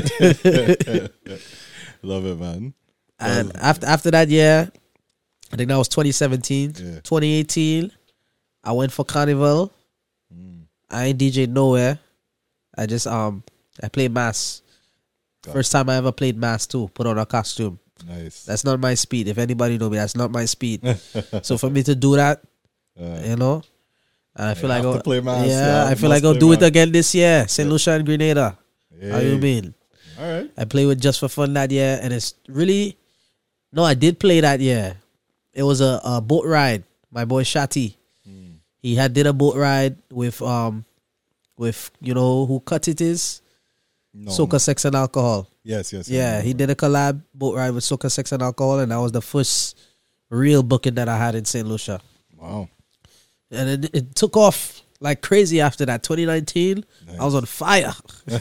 Love it, man. And Love after after that year, I think that was twenty seventeen. Yeah. twenty eighteen, I went for Carnival. Mm. I ain't D J nowhere. I just um I played mass. Got First time I ever played mass too. Put on a costume. Nice. That's not my speed. If anybody know me, that's not my speed. So for me to do that, you know. And I feel you like have I'll, to play mass, yeah, yeah, I feel must like I'll play do it mass. again this year. Saint Lucia and Grenada. How you Hey. mean? All right. I played with Just for Fun that year, and it's really no. I did play that year. It was a, a boat ride. My boy Shati, Hmm. he had did a boat ride with um, with you know who Cut It is, No, Soca Sex and Alcohol. Yes, yes. Yeah, he did a collab boat ride with Soca Sex and Alcohol, and that was the first real booking that I had in Saint Lucia. Wow. And it, it took off like crazy after that. twenty nineteen, Nice. I was on fire.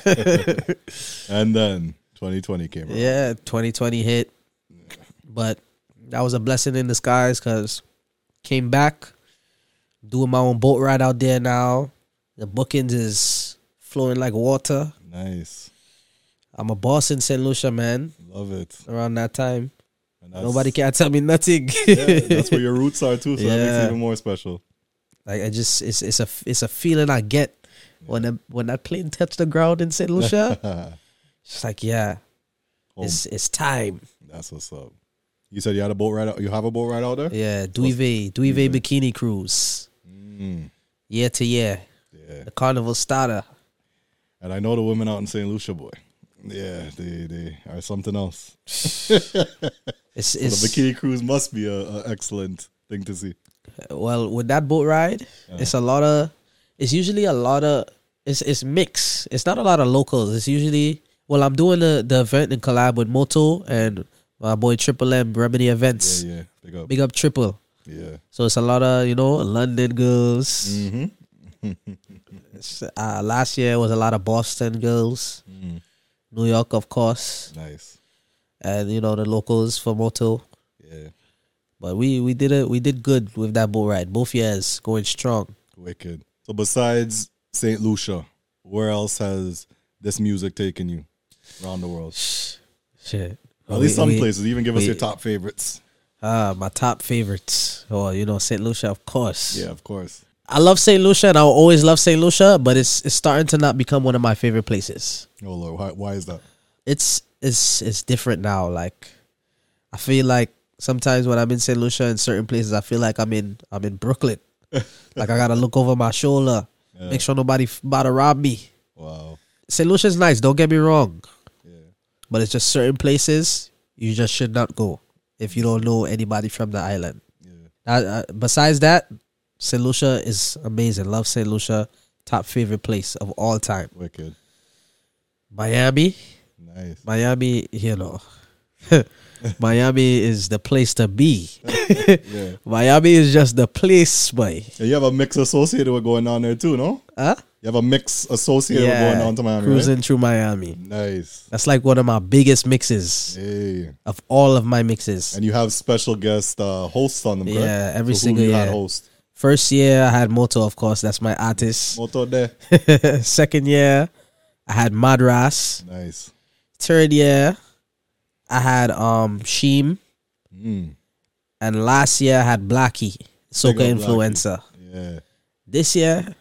And then twenty twenty came around. Yeah, twenty twenty hit. But that was a blessing in disguise because came back, doing my own boat ride out there now. The bookings is flowing like water. Nice. I'm a boss in Saint Lucia, man, Love it. around that time. And that's, Nobody can tell me nothing. Yeah, that's where your roots are too, so that makes Yeah. it even more special. Like I just it's it's a it's a feeling I get when the, when that plane touched the ground in Saint Lucia. It's like, yeah, Home. it's it's time. That's what's up. You said you had a boat ride out, you have a boat ride out there? Yeah, Duive, Duive Bikini Cruise. Mm, Year to year. yeah. The carnival starter. And I know the women out in Saint Lucia, boy. Yeah, they they are something else. It's So it's the bikini cruise must be a, a excellent thing to see. well with that boat ride, it's a lot of it's usually a lot of it's it's mixed. It's not a lot of locals. It's usually well I'm doing the, the event in collab with Moto and my boy Triple M Remedy Events. Yeah, yeah. Big up. Big up Triple. Yeah. So it's a lot of, you know, London girls. Mm-hmm. It's, Uh, last year was a lot of Boston girls. Mm, New York, of course. nice. And, you know, the locals for Moto. Yeah. But we, we did it. We did good with that boat ride. Both years going strong. Wicked. So besides Saint Lucia, where else has this music taken you around the world? Shit. At least We- some we- places. Even give us we- your top favorites. Ah, my top favorites. Oh, you know, Saint Lucia, of course. Yeah, of course. I love Saint Lucia, and I'll always love Saint Lucia, but it's it's starting to not become one of my favorite places. Oh Lord, why, why is that? It's it's it's different now. Like, I feel like sometimes when I'm in Saint Lucia in certain places, I feel like I'm in I'm in Brooklyn. Like I gotta look over my shoulder, Yeah. make sure nobody f- about to rob me. Wow. Saint Lucia's nice. Don't get me wrong, Yeah. but it's just certain places you just should not go if you don't know anybody from the island. Yeah. Uh, uh, besides that, Saint Lucia is amazing. Love Saint Lucia. Top favorite place of all time. Wicked. Miami. Nice. Miami, you know. Miami is the place to be. Yeah. Miami is just the place, boy. Yeah, you have a mix associated with going on there too, no? Huh? You have a mix associated with going on to Miami, cruising right? through Miami. Nice. That's like one of my biggest mixes Hey. of all of my mixes. And you have special guest uh, hosts on them, correct? Yeah, every So who single you had year. host? First year, I had Moto, of course. That's my artist. Moto there. Second year, I had Madras. Nice. Third year, I had um Sheem. Mm. And last year, I had Blackie, Soca Big up influencer. Yeah. This year,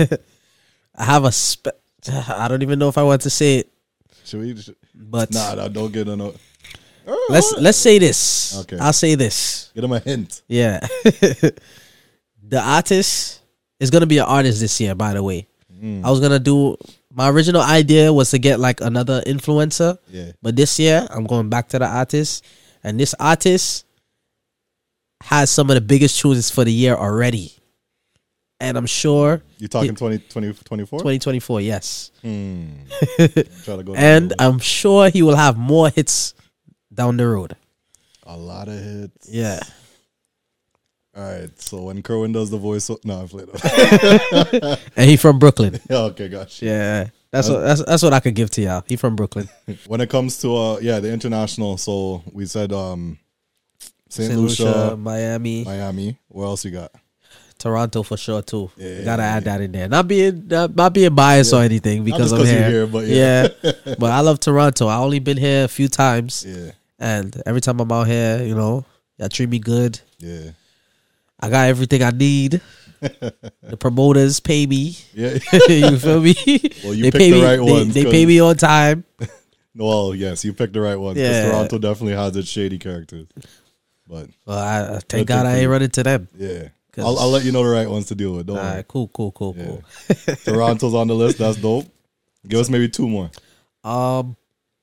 I have a spe- I don't even know if I want to say it, Should we? Should, but nah, nah, don't get a no. let's let's say this. Okay. I'll say this. Get him a hint. Yeah, the artist is gonna be an artist this year. By the way, Mm. I was gonna do my original idea was to get like another influencer, Yeah. but this year I'm going back to the artist, and this artist has some of the biggest tunes for the year already, and I'm sure You talking It- twenty, twenty, twenty-four? twenty twenty-four. Yes. Hmm. Try to go And down I'm sure he will have more hits down the road. a lot of hits. Yeah. All right. So when Kerwin does the voice, no, I'm playing. And he from Brooklyn. Okay, gotcha. Yeah. That's what that's, that's what I could give to y'all. He from Brooklyn. When it comes to uh, yeah, the international. So we said um, Saint, Saint Lucia, Lucia, Miami, Miami. Where else you got? Toronto for sure too. Yeah. Gotta add that in there. Not being not, not being biased or anything because just I'm 'cause you're here. here, but yeah. yeah. But I love Toronto. I only been here a few times, Yeah, and every time I'm out here, you know, y'all treat me good. yeah, I got everything I need. The promoters pay me. yeah. You feel me? Well, you they picked pay the me. right they, ones, they 'cause- pay me on time. Well, yes, you picked the right one. Because Yeah. Toronto definitely has its shady characters. But Well, I, I Good thank God thing I for ain't you. running to them. yeah, I'll, I'll let you know the right ones to deal with. Don't All worry. right, cool, cool, cool, Yeah. cool. Toronto's on the list. That's dope. Give us maybe two more. Um,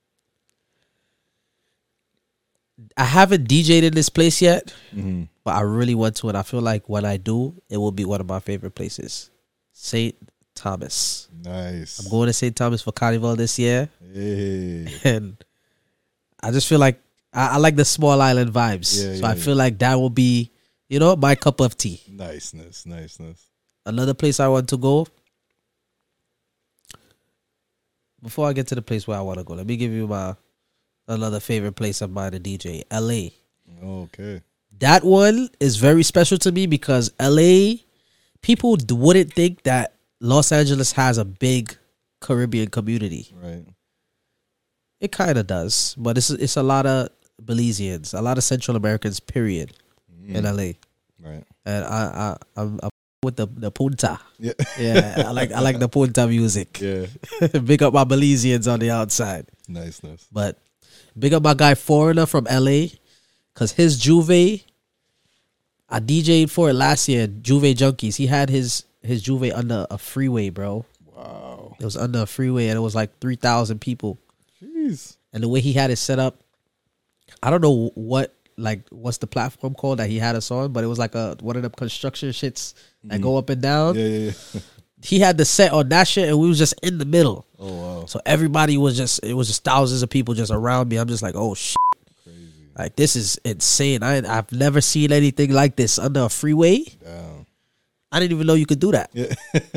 I haven't D J'd in this place yet, Mm-hmm. but I really want to, and I feel like when I do, it will be one of my favorite places. Saint Thomas. Nice. I'm going to Saint Thomas for Carnival this year, Hey. and I just feel like I, I like the small island vibes. Yeah, so yeah, I yeah. feel like that will be, you know, my cup of tea. Niceness, niceness. Another place I want to go. Before I get to the place where I want to go, let me give you my another favorite place of mine to D J, L A. Okay. That one is very special to me because L A, people d- wouldn't think that Los Angeles has a big Caribbean community. Right. It kind of does, but it's it's a lot of Belizeans, a lot of Central Americans, period, Mm. in L A. Right. And I, I I'm, I'm with the the punta. Yeah. Yeah, I like I like the punta music. Yeah. Big up my Belizeans on the outside. Niceness. But big up my guy Foreigner from L A, cause his Juve, I D J'd for it last year. Juve Junkies. He had his his Juve under a freeway, bro. Wow. It was under a freeway, and it was like three thousand people. Jeez. And the way he had it set up, I don't know what like what's the platform called that he had us on, but it was like a one of them construction shits that go up and down. Yeah, yeah, yeah. He had the set on that shit, and we was just in the middle. Oh, wow. So everybody was just, it was just thousands of people just around me. I'm just like, oh shit. Crazy. Like, this is insane. I, I've never seen anything like this under a freeway. Damn. I didn't even know you could do that. Yeah.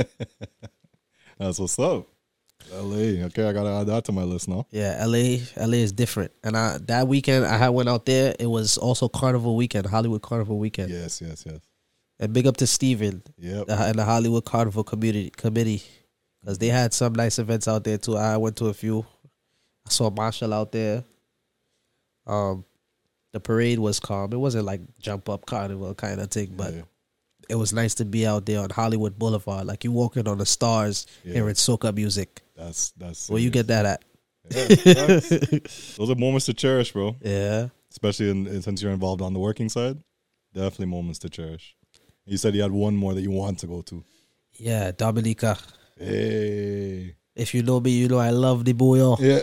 That's what's up. L A. Okay, I gotta add that to my list now. Yeah, L A, L A is different. And I that weekend I had went out there. It was also Carnival weekend, Hollywood Carnival weekend. Yes, yes, yes. And big up to Steven Yep. the- and the Hollywood Carnival community committee, because they had some nice events out there too. I went to a few. I saw Marshall out there. Um, the parade was calm. It wasn't like jump up carnival kind of thing, but Yeah. it was nice to be out there on Hollywood Boulevard, like you walking on the stars, Yeah. hearing soca music. That's that's Where you get that at? Yeah, facts. Those are moments to cherish, bro. Yeah, Especially in, in, since you're involved on the working side. Definitely moments to cherish. You said you had one more that you want to go to. yeah, Dominica. Hey. If you know me, you know I love the bouillon. Yeah.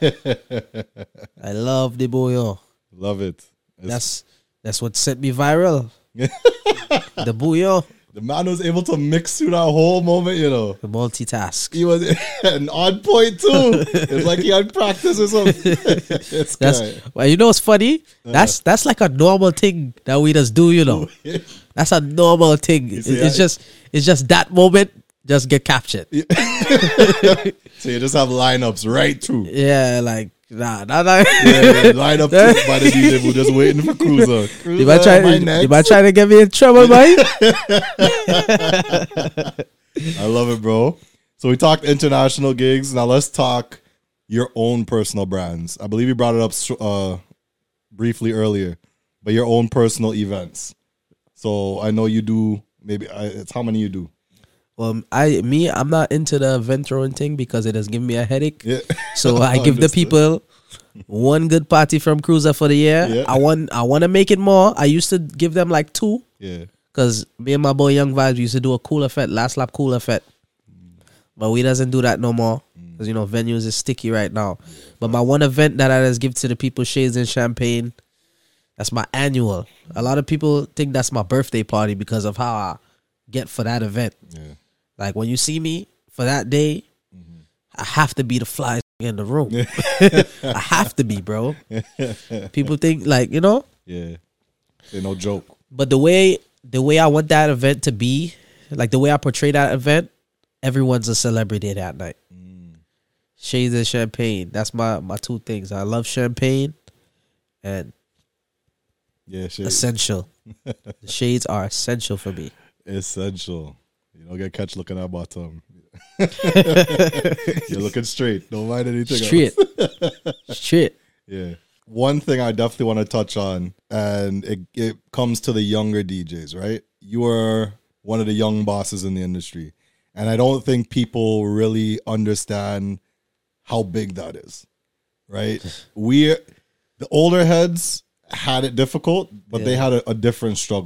I love the bouillon. Love it. It's- That's that's what sent me viral. The bouillon, the man was able to mix through that whole moment, you know. the multitask. He was an odd point too. It's like he had practice or something. It's That's guy. well, you know what's funny? That's that's like a normal thing that we just do, you know. That's a normal thing. It- see, it's I- just it's just that moment just get captured. So you just have lineups right through. Yeah, like nah, nah, nah. Yeah, yeah, line up to, by the D J who just waiting for Cruiser. Cruiser, You might try, am I you next? might try to get me in trouble, boy. I love it, bro. So we talked international gigs. Now let's talk your own personal brands. I believe you brought it up uh, briefly earlier, but your own personal events. So I know you do. Maybe I, it's how many you do. Well, I me, I'm not into the event throwing thing because it has given me a headache. Yeah. So I give the Understood. people one good party from Cruiser for the year. Yeah. I want I want to make it more. I used to give them like two. Yeah. Because me and my boy Young Vibes used to do a Cooler Fete, Last Lap Cooler Fete. But we doesn't do that no more. Because, you know, venues is sticky right now. But my one event that I just give to the people, Shades and Champagne, that's my annual. A lot of people think that's my birthday party because of how I get for that event. Yeah. Like, when you see me for that day, I have to be the fly in the room. I have to be, bro. People think, like, you know? Yeah. Ain't no joke. But the way the way I want that event to be, like the way I portray that event, everyone's a celebrity that night. Mm. Shades and Champagne. That's my, my two things. I love champagne and Yeah, shit. essential. The shades are essential for me. Essential. You don't get catch looking at bottom. You're looking straight. Don't mind anything Straight. else. Straight. Yeah. One thing I definitely want to touch on, and it, it comes to the younger D Js, right? You are one of the young bosses in the industry. And I don't think people really understand how big that is, right? We, the older heads had it difficult, but they Yeah. had a, a different struggle,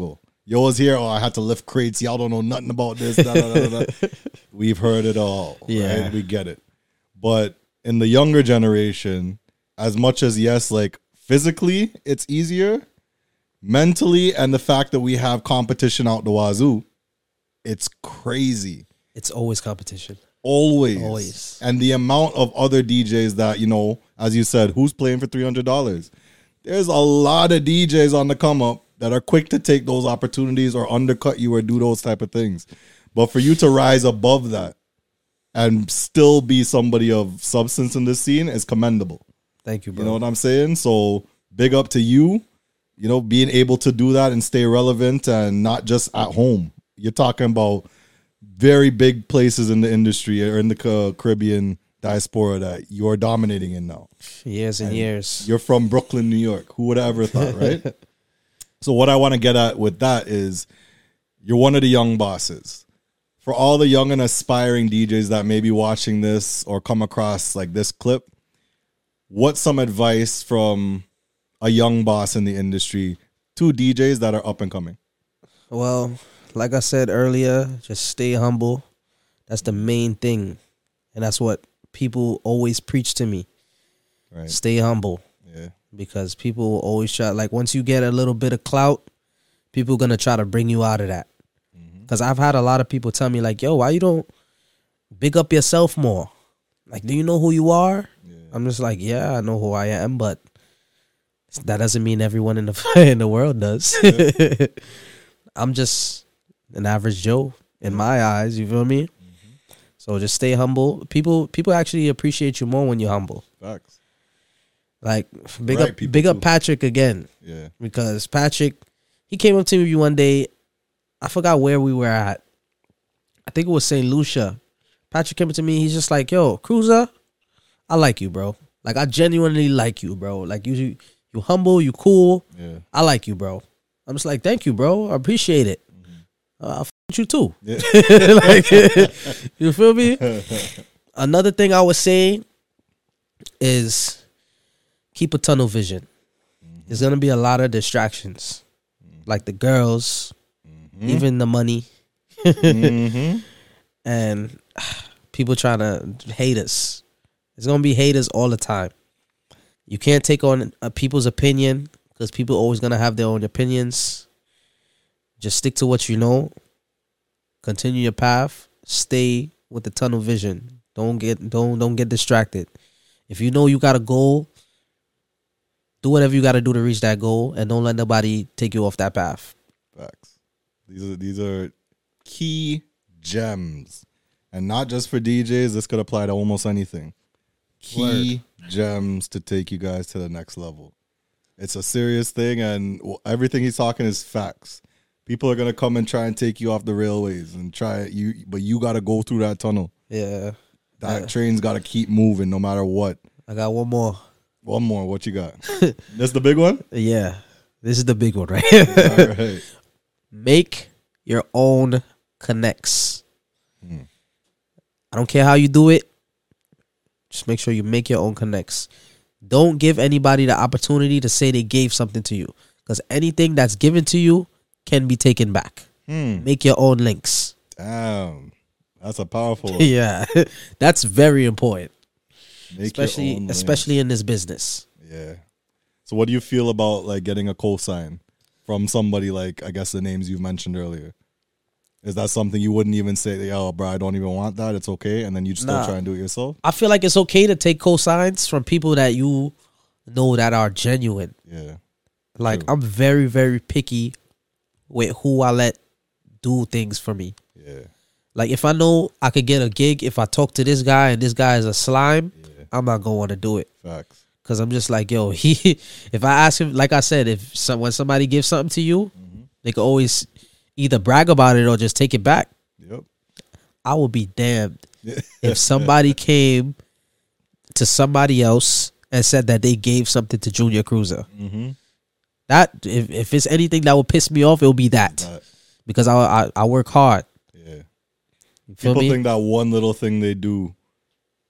Yo was here. Oh, I had to lift crates. Y'all don't know nothing about this. Da, da, da, da. We've heard it all. Yeah. Right? We get it. But in the younger generation, as much as yes, like physically it's easier, mentally, and the fact that we have competition out the wazoo, it's crazy. It's always competition. Always. Always. And the amount of other D Js that, you know, as you said, who's playing for three hundred dollars? There's a lot of D Js on the come up that are quick to take those opportunities or undercut you or do those type of things. But for you to rise above that and still be somebody of substance in this scene is commendable. Thank you, bro. You know what I'm saying? So big up to you, you know, being able to do that and stay relevant and not just at home. You're talking about very big places in the industry or in the Ca- Caribbean diaspora that you're dominating in now. Years and, and years. You're from Brooklyn, New York. Who would have ever thought, right? So what I want to get at with that is you're one of the young bosses. For all the young and aspiring D Js that may be watching this or come across like this clip, what's some advice from a young boss in the industry to D Js that are up and coming? Well, like I said earlier, just stay humble. That's the main thing. And that's what people always preach to me. Right. Stay humble. Yeah. Because people will always try, like once you get a little bit of clout, people are going to try to bring you out of that. Because mm-hmm. I've had a lot of people tell me like, yo, why you don't big up yourself more? Like, do you know who you are? Yeah. I'm just like, yeah, I know who I am, but that doesn't mean everyone in the in the world does. Yeah. I'm just an average Joe in my eyes, you feel me? Mm-hmm. So just stay humble. People people actually appreciate you more when you're humble. Facts. Like big right, up big too. up Patrick again. Yeah. Because Patrick, he came up to me one day. I forgot where we were at. I think it was Saint Lucia. Patrick came up to me. He's just like, yo, Cruiser, I like you, bro. Like, I genuinely like you, bro. Like, you you humble, you cool. Yeah. I like you, bro. I'm just like, thank you, bro. I appreciate it. Mm-hmm. Uh, I f with you, too. Yeah. Like, you feel me? Another thing I would say is keep a tunnel vision. Mm-hmm. There's going to be a lot of distractions. Mm-hmm. Like the girls, mm-hmm. even the money. Mm-hmm. And people trying to hate us. There's going to be haters all the time. You can't take on uh, people's opinion because people are always going to have their own opinions. Just stick to what you know. Continue your path. Stay with the tunnel vision. Don't get don't don't get distracted. If you know you got a goal, do whatever you got to do to reach that goal, and don't let nobody take you off that path. Facts. These are these are key gems, and not just for D Js. This could apply to almost anything. Key Word. gems to take you guys to the next level. It's a serious thing, and everything he's talking is facts. People are gonna come and try and take you off the railways and try you, but you got to go through that tunnel. Yeah, that uh, train's got to keep moving no matter what. I got one more. One more. What you got? That's the big one? Yeah. This is the big one, right? All right. Make your own connects. Hmm. I don't care how you do it. Just make sure you make your own connects. Don't give anybody the opportunity to say they gave something to you. Because anything that's given to you can be taken back. Hmm. Make your own links. Damn. That's a powerful one. Yeah. That's very important. Make especially especially in this business. Yeah. So what do you feel about like getting a cosign from somebody like, I guess the names you've mentioned earlier? Is that something you wouldn't even say, oh, bro, I don't even want that. It's okay. And then you still nah. try and do it yourself? I feel like it's okay to take cosigns from people that you know that are genuine. Yeah. Like, True. I'm very, very picky with who I let do things for me. Yeah. Like, if I know I could get a gig if I talk to this guy and this guy is a slime, yeah. I'm not going to want to do it. Facts. Because I'm just like, yo, he. If I ask him, like I said, if some, when somebody gives something to you, mm-hmm. they can always either brag about it or just take it back. Yep. I will be damned if somebody came to somebody else and said that they gave something to Junior Cruiser. Mm-hmm. That if, if it's anything that will piss me off, it will be that. that. Because I, I I work hard. Yeah. You feel People me? think that one little thing they do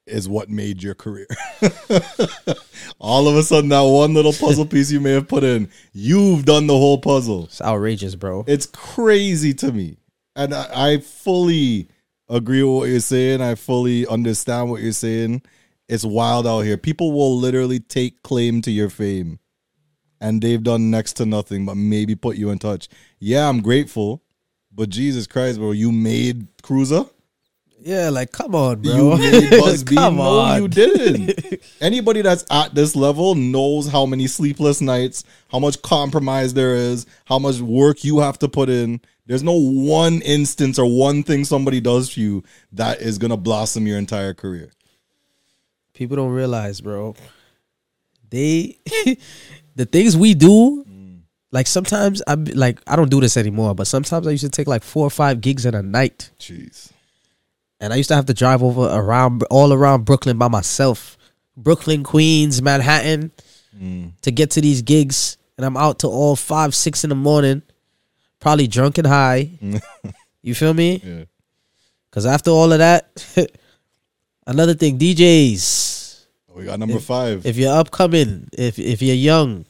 is what made your career. All of a sudden, that one little puzzle piece you may have put in, you've done the whole puzzle. It's outrageous, bro. It's crazy to me. And I, I fully agree with what you're saying. I fully understand what you're saying. It's wild out here. People will literally take claim to your fame, and they've done next to nothing but maybe put you in touch. Yeah, I'm grateful, but Jesus Christ, bro, you made Cruiser? Yeah, like, come on, bro. You made Buzz B? Come No, on. you didn't. Anybody that's at this level knows how many sleepless nights, how much compromise there is, how much work you have to put in. There's no one instance or one thing somebody does for you that is going to blossom your entire career. People don't realize, bro. They, the things we do, like sometimes I like I don't do this anymore, but sometimes I used to take like four or five gigs in a night. Jeez. And I used to have to drive over around all around Brooklyn by myself. Brooklyn, Queens, Manhattan, mm. to get to these gigs. And I'm out till all five, six in the morning, probably drunk and high. You feel me? Yeah. Because after all of that, another thing, D Js. We got number if, five. If you're upcoming, if if you're young,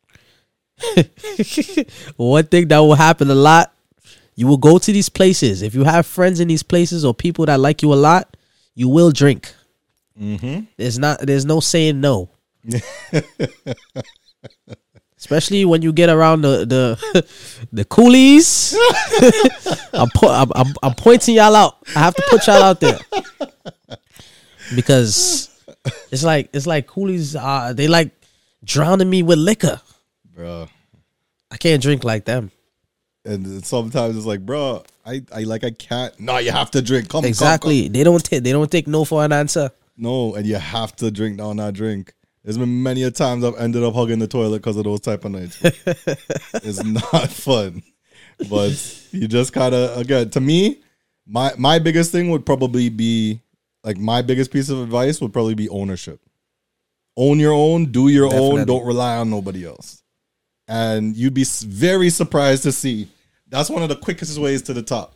one thing that will happen a lot, you will go to these places. If you have friends in these places or people that like you a lot, you will drink. Mm-hmm. There's not. There's no saying no. Especially when you get around the the, the coolies. I'm, po- I'm, I'm I'm pointing y'all out. I have to put y'all out there because it's like it's like coolies. Uh, they like drowning me with liquor, bro. I can't drink like them. And sometimes it's like, bro, I, I like I can't. No, you have to drink. Come exactly. Come, come. They don't take. They don't take no for an answer. No, and you have to drink down that drink. There's been many a times I've ended up hugging the toilet because of those type of nights. It's not fun, but you just gotta, again, to me, my my biggest thing would probably be, like, my biggest piece of advice would probably be ownership. Own your own, do your Definitely. own, don't rely on nobody else. And you'd be very surprised to see that's one of the quickest ways to the top.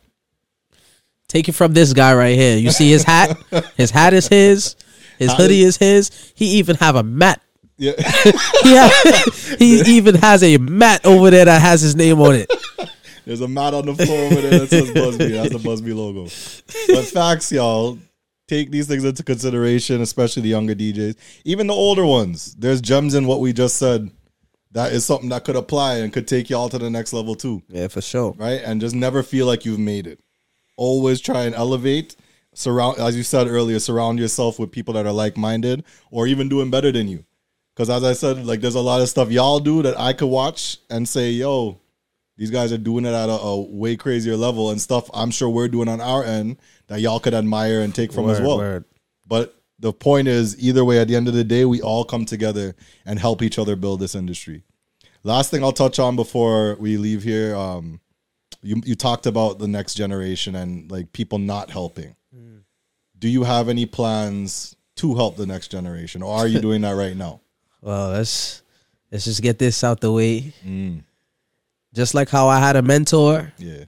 Take it from this guy right here. You see his hat? His hat is his. His hoodie is his. He even have a mat. Yeah. he, ha- he even has a mat over there that has his name on it. There's a mat on the floor over there that says Busby. That's the Busby logo. But facts, y'all. Take these things into consideration, especially the younger D Js. Even the older ones. There's gems in what we just said. That is something that could apply and could take y'all to the next level too. Yeah, for sure. Right? And just never feel like you've made it. Always try and elevate. Surround, as you said earlier, surround yourself with people that are like-minded or even doing better than you. Because as I said, like, there's a lot of stuff y'all do that I could watch and say, yo, these guys are doing it at a, a way crazier level, and stuff I'm sure we're doing on our end that y'all could admire and take from word, as well. Word. But the point is, either way, at the end of the day, we all come together and help each other build this industry. Last thing I'll touch on before we leave here, um, you you talked about the next generation and like people not helping. Mm. Do you have any plans to help the next generation, or are you doing that right now? Well, let's let's just get this out the way. Mm. Just like how I had a mentor. Yeah.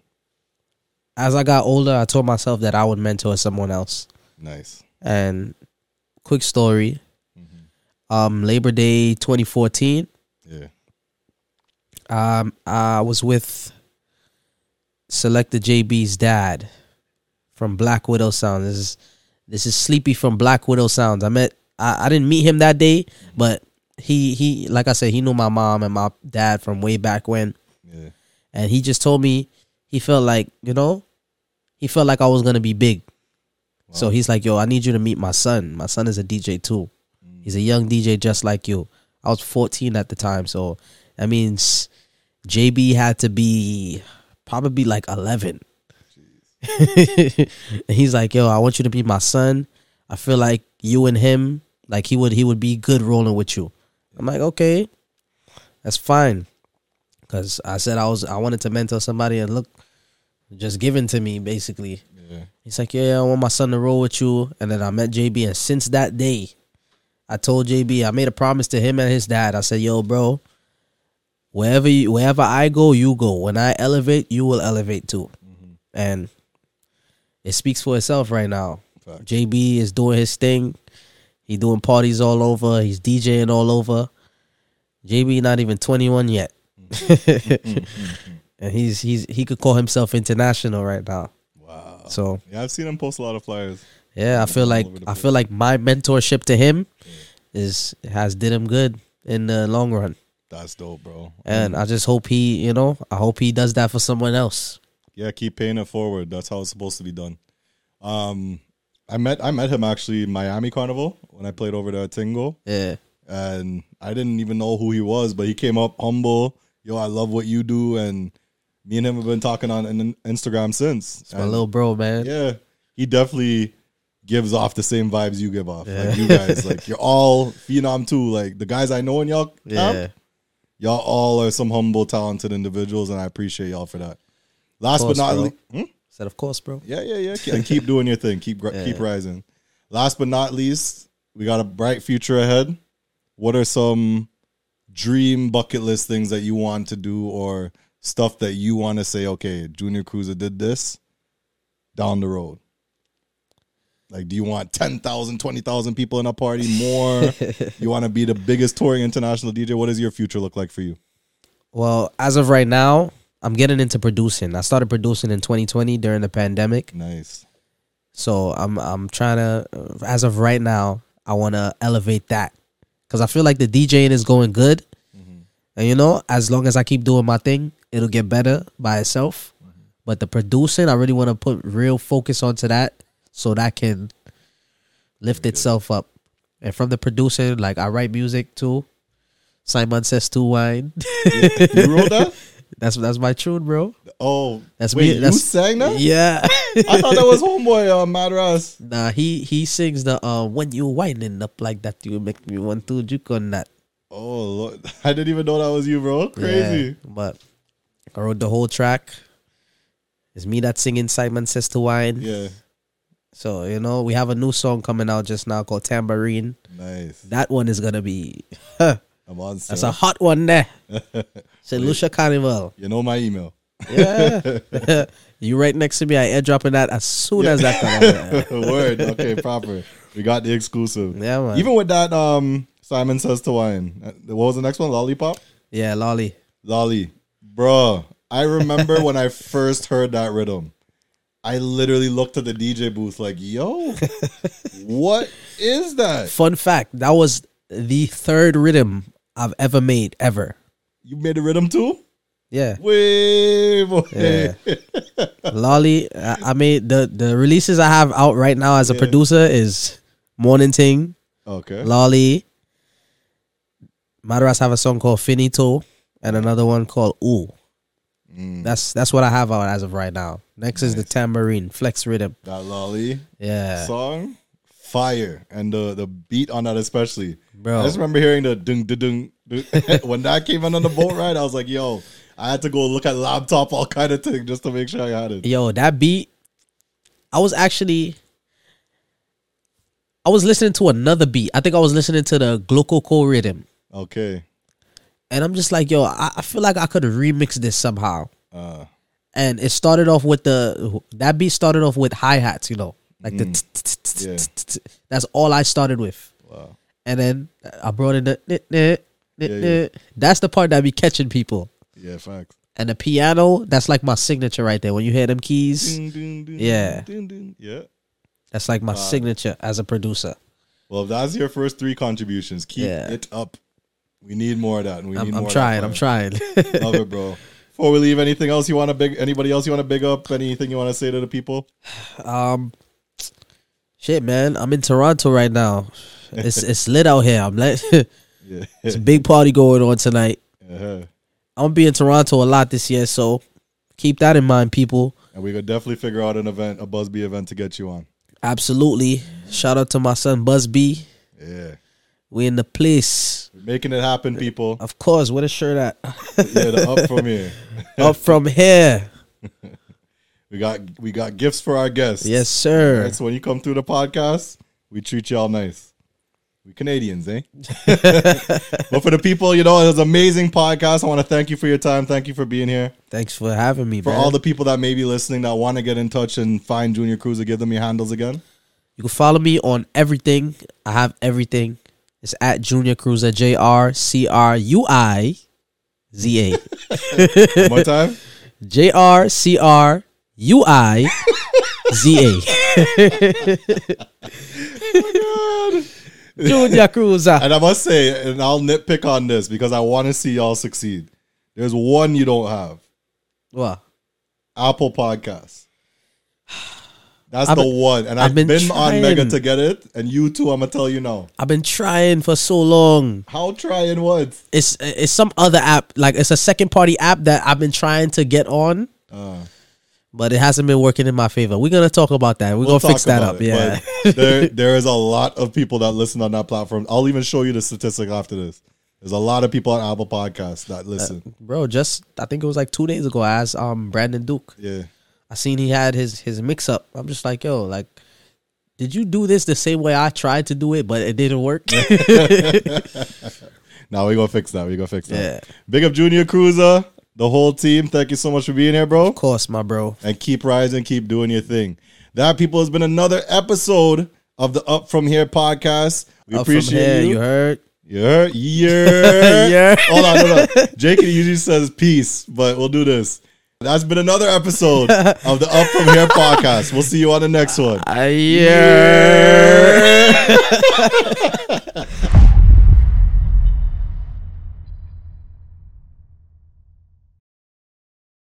As I got older, I told myself that I would mentor someone else. Nice. And quick story. Mm-hmm. Um, Labor Day twenty fourteen. Yeah. Um, I was with Selecta J B's dad from Black Widow Sounds. This is this is Sleepy from Black Widow Sounds. I met I, I didn't meet him that day, but he he like I said, he knew my mom and my dad from way back when. Yeah. And he just told me he felt like, you know, he felt like I was gonna be big. Wow. So he's like, yo, I need you to meet my son. My son is a D J too. Mm. He's a young D J just like you. I was fourteen at the time, so that means J B had to be probably like eleven. And he's like, yo, I want you to be my son. I feel like you and him, like he would he would be good rolling with you. I'm like, okay, that's fine. Cause I said I was I wanted to mentor somebody, and look, just given to me basically. Yeah. He's like, yeah, I want my son to roll with you. And then I met J B, and since that day, I told J B, I made a promise to him and his dad. I said, yo, bro, wherever you, wherever I go, you go. When I elevate, you will elevate too. Mm-hmm. And it speaks for itself right now. Fact. J B is doing his thing. He doing parties all over. He's DJing all over. J B not even twenty-one yet. And he's he's he could call himself international right now. Wow. So yeah, I've seen him post a lot of flyers. yeah, I feel like I feel like my mentorship to him is has did him good in the long run. That's dope, bro. And I just hope he, you know, I hope he does that for someone else. Yeah, keep paying it forward. That's how it's supposed to be done. Um, I met I met him actually in Miami Carnival when I played over there at Tingo. Yeah. And I didn't even know who he was, but he came up humble. Yo, I love what you do. And me and him have been talking on in Instagram since. It's my little bro, man. Yeah, he definitely gives off the same vibes you give off. Yeah. Like you guys, like you're all phenom too. Like the guys I know in y'all camp, Yeah. y'all all are some humble, talented individuals, and I appreciate y'all for that. Last Course, but not bro. least, hmm? Said of course, bro. yeah, yeah, yeah, and keep doing your thing. Keep gr- Yeah. keep rising. Last but not least, we got a bright future ahead. What are some dream bucket list things that you want to do, or stuff that you want to say? Okay, Junior Cruiser did this down the road. Like, do you want ten thousand, twenty thousand people in a party? More? You want to be the biggest touring international D J? What does your future look like for you? Well, as of right now, I'm getting into producing. I started producing in twenty twenty during the pandemic. Nice. So I'm I'm trying to, as of right now, I want to elevate that. Because I feel like the DJing is going good. Mm-hmm. And, you know, as long as I keep doing my thing, it'll get better by itself. Mm-hmm. But the producing, I really want to put real focus onto that so that can lift itself up. And from the producing, like, I write music too. Simon Says to Wine. You wrote that? That's that's my tune, bro. Oh, That's wait, me. That's, you sang that? Yeah. I thought that was Homeboy uh, Madras. Nah, he he sings the uh when you winding up like that, you make me want to juke on that. Oh, Lord. I didn't even know that was you, bro. Crazy. Yeah, but I wrote the whole track. It's me that singing Simon Says to Wine. Yeah. So, you know, we have a new song coming out just now called Tambourine. Nice. That one is gonna be I'm on. that's sir. a hot one there. Saint Lucia Carnival. You know my email. Yeah. You right next to me, I airdropping that as soon as that comes out. Word. Okay, proper. We got the exclusive. Yeah, man. Even with that, um, Simon Says to Wine. Uh, What was the next one? Lollipop? Yeah, Lolly. Lolly. Bruh, I remember when I first heard that rhythm. I literally looked at the D J booth like, yo, what is that? Fun fact, that was the third rhythm I've ever made, ever. You made a rhythm too? Yeah. Way boy. Yeah. Lolly, I I made the, the releases I have out right now as a Yeah. producer is Morning Ting, Okay. Lolly. Madras have a song called Finito and another one called Ooh. Mm, That's that's what I have out as of right now. Next is the Nice. Tambourine, Flex Rhythm. that Lolly Yeah. song, fire. And the, the beat on that especially. Bro. I just remember hearing the dung dung dung. When that came in on the boat ride, I was like, yo, I had to go look at laptop, all kind of thing, just to make sure I had it. Yo, that beat, I was actually, I was listening to another beat. I think I was listening to the Glococo rhythm. Okay. And I'm just like, yo, I, I feel like I could remix this somehow. Uh, And it started off with the, that beat started off with hi-hats, you know. Like the, t- t- t- yeah. t- t- t- that's all I started with. Wow. And then I brought in the, nit, nit, nit, Yeah, yeah. nit. That's the part that be catching people. Yeah, facts. And the piano, that's like my signature right there. When you hear them keys, Ding, ding, ding, Yeah. ding, ding. Yeah. that's like my signature as a producer. Well, if that's your first three contributions, keep Yeah. it up. We need more of that. And we I'm, need I'm more trying. Of I'm that trying. fire. Love it, bro. Before we leave, anything else you want to big? Anybody else you want to big up? Anything you want to say to the people? Um, shit, man. I'm in Toronto right now. It's it's lit out here. I'm like, Yeah. it's a big party going on tonight. Uh-huh. I'm gonna be in Toronto a lot this year, so keep that in mind, people. And we could definitely figure out an event, a Busby event to get you on. Absolutely. Shout out to my son Busby. Yeah. We in the place. We're making it happen, people. Of course, where the shirt at? Yeah, the up from here. Up from here. We got we got gifts for our guests. Yes, sir. Right, so when you come through the podcast, we treat y'all nice. We Canadians, eh? But for the people, you know, it was an amazing podcast. I want to thank you for your time. Thank you for being here. Thanks for having me, For man. all the people that may be listening that want to get in touch and find Junior Cruiser, give them your handles again. You can follow me on everything. I have everything. It's at Junior Cruiser, J R C R U I Z A. One more time. J R C R U I Z A. Oh my God. Junior Cruiser. And I must say, and I'll nitpick on this because I want to see y'all succeed. There's one you don't have. What? Apple Podcasts. That's I've the been- one. And I've I've been been, on trying. Mega to get it. And you too, I'm going to tell you now. I've been trying for so long. How trying what? It's it's some other app, like it's a second party app that I've been trying to get on, Uh, but it hasn't been working in my favor. We're gonna talk about that. We're we'll gonna fix talk that about up. it, Yeah. but there, there is a lot of people that listen on that platform. I'll even show you the statistic after this. There's a lot of people on Apple Podcasts that listen. Bro, just I think it was like two days ago. I asked um Brandon Duke. Yeah. I seen he had his his mix up. I'm just like, yo, like, did you do this the same way I tried to do it, but it didn't work? Now we're going to fix that. We're going to fix that. Yeah. Big up Junior Cruiser, the whole team. Thank you so much for being here, bro. Of course, my bro. And keep rising, keep doing your thing. That, people, has been another episode of the Up From Here podcast. We Up from appreciate here, you. you heard? Yeah, yeah. Yeah. Hold on, hold on. Jake usually says peace, but we'll do this. That's been another episode of the Up From Here podcast. We'll see you on the next one. Yeah.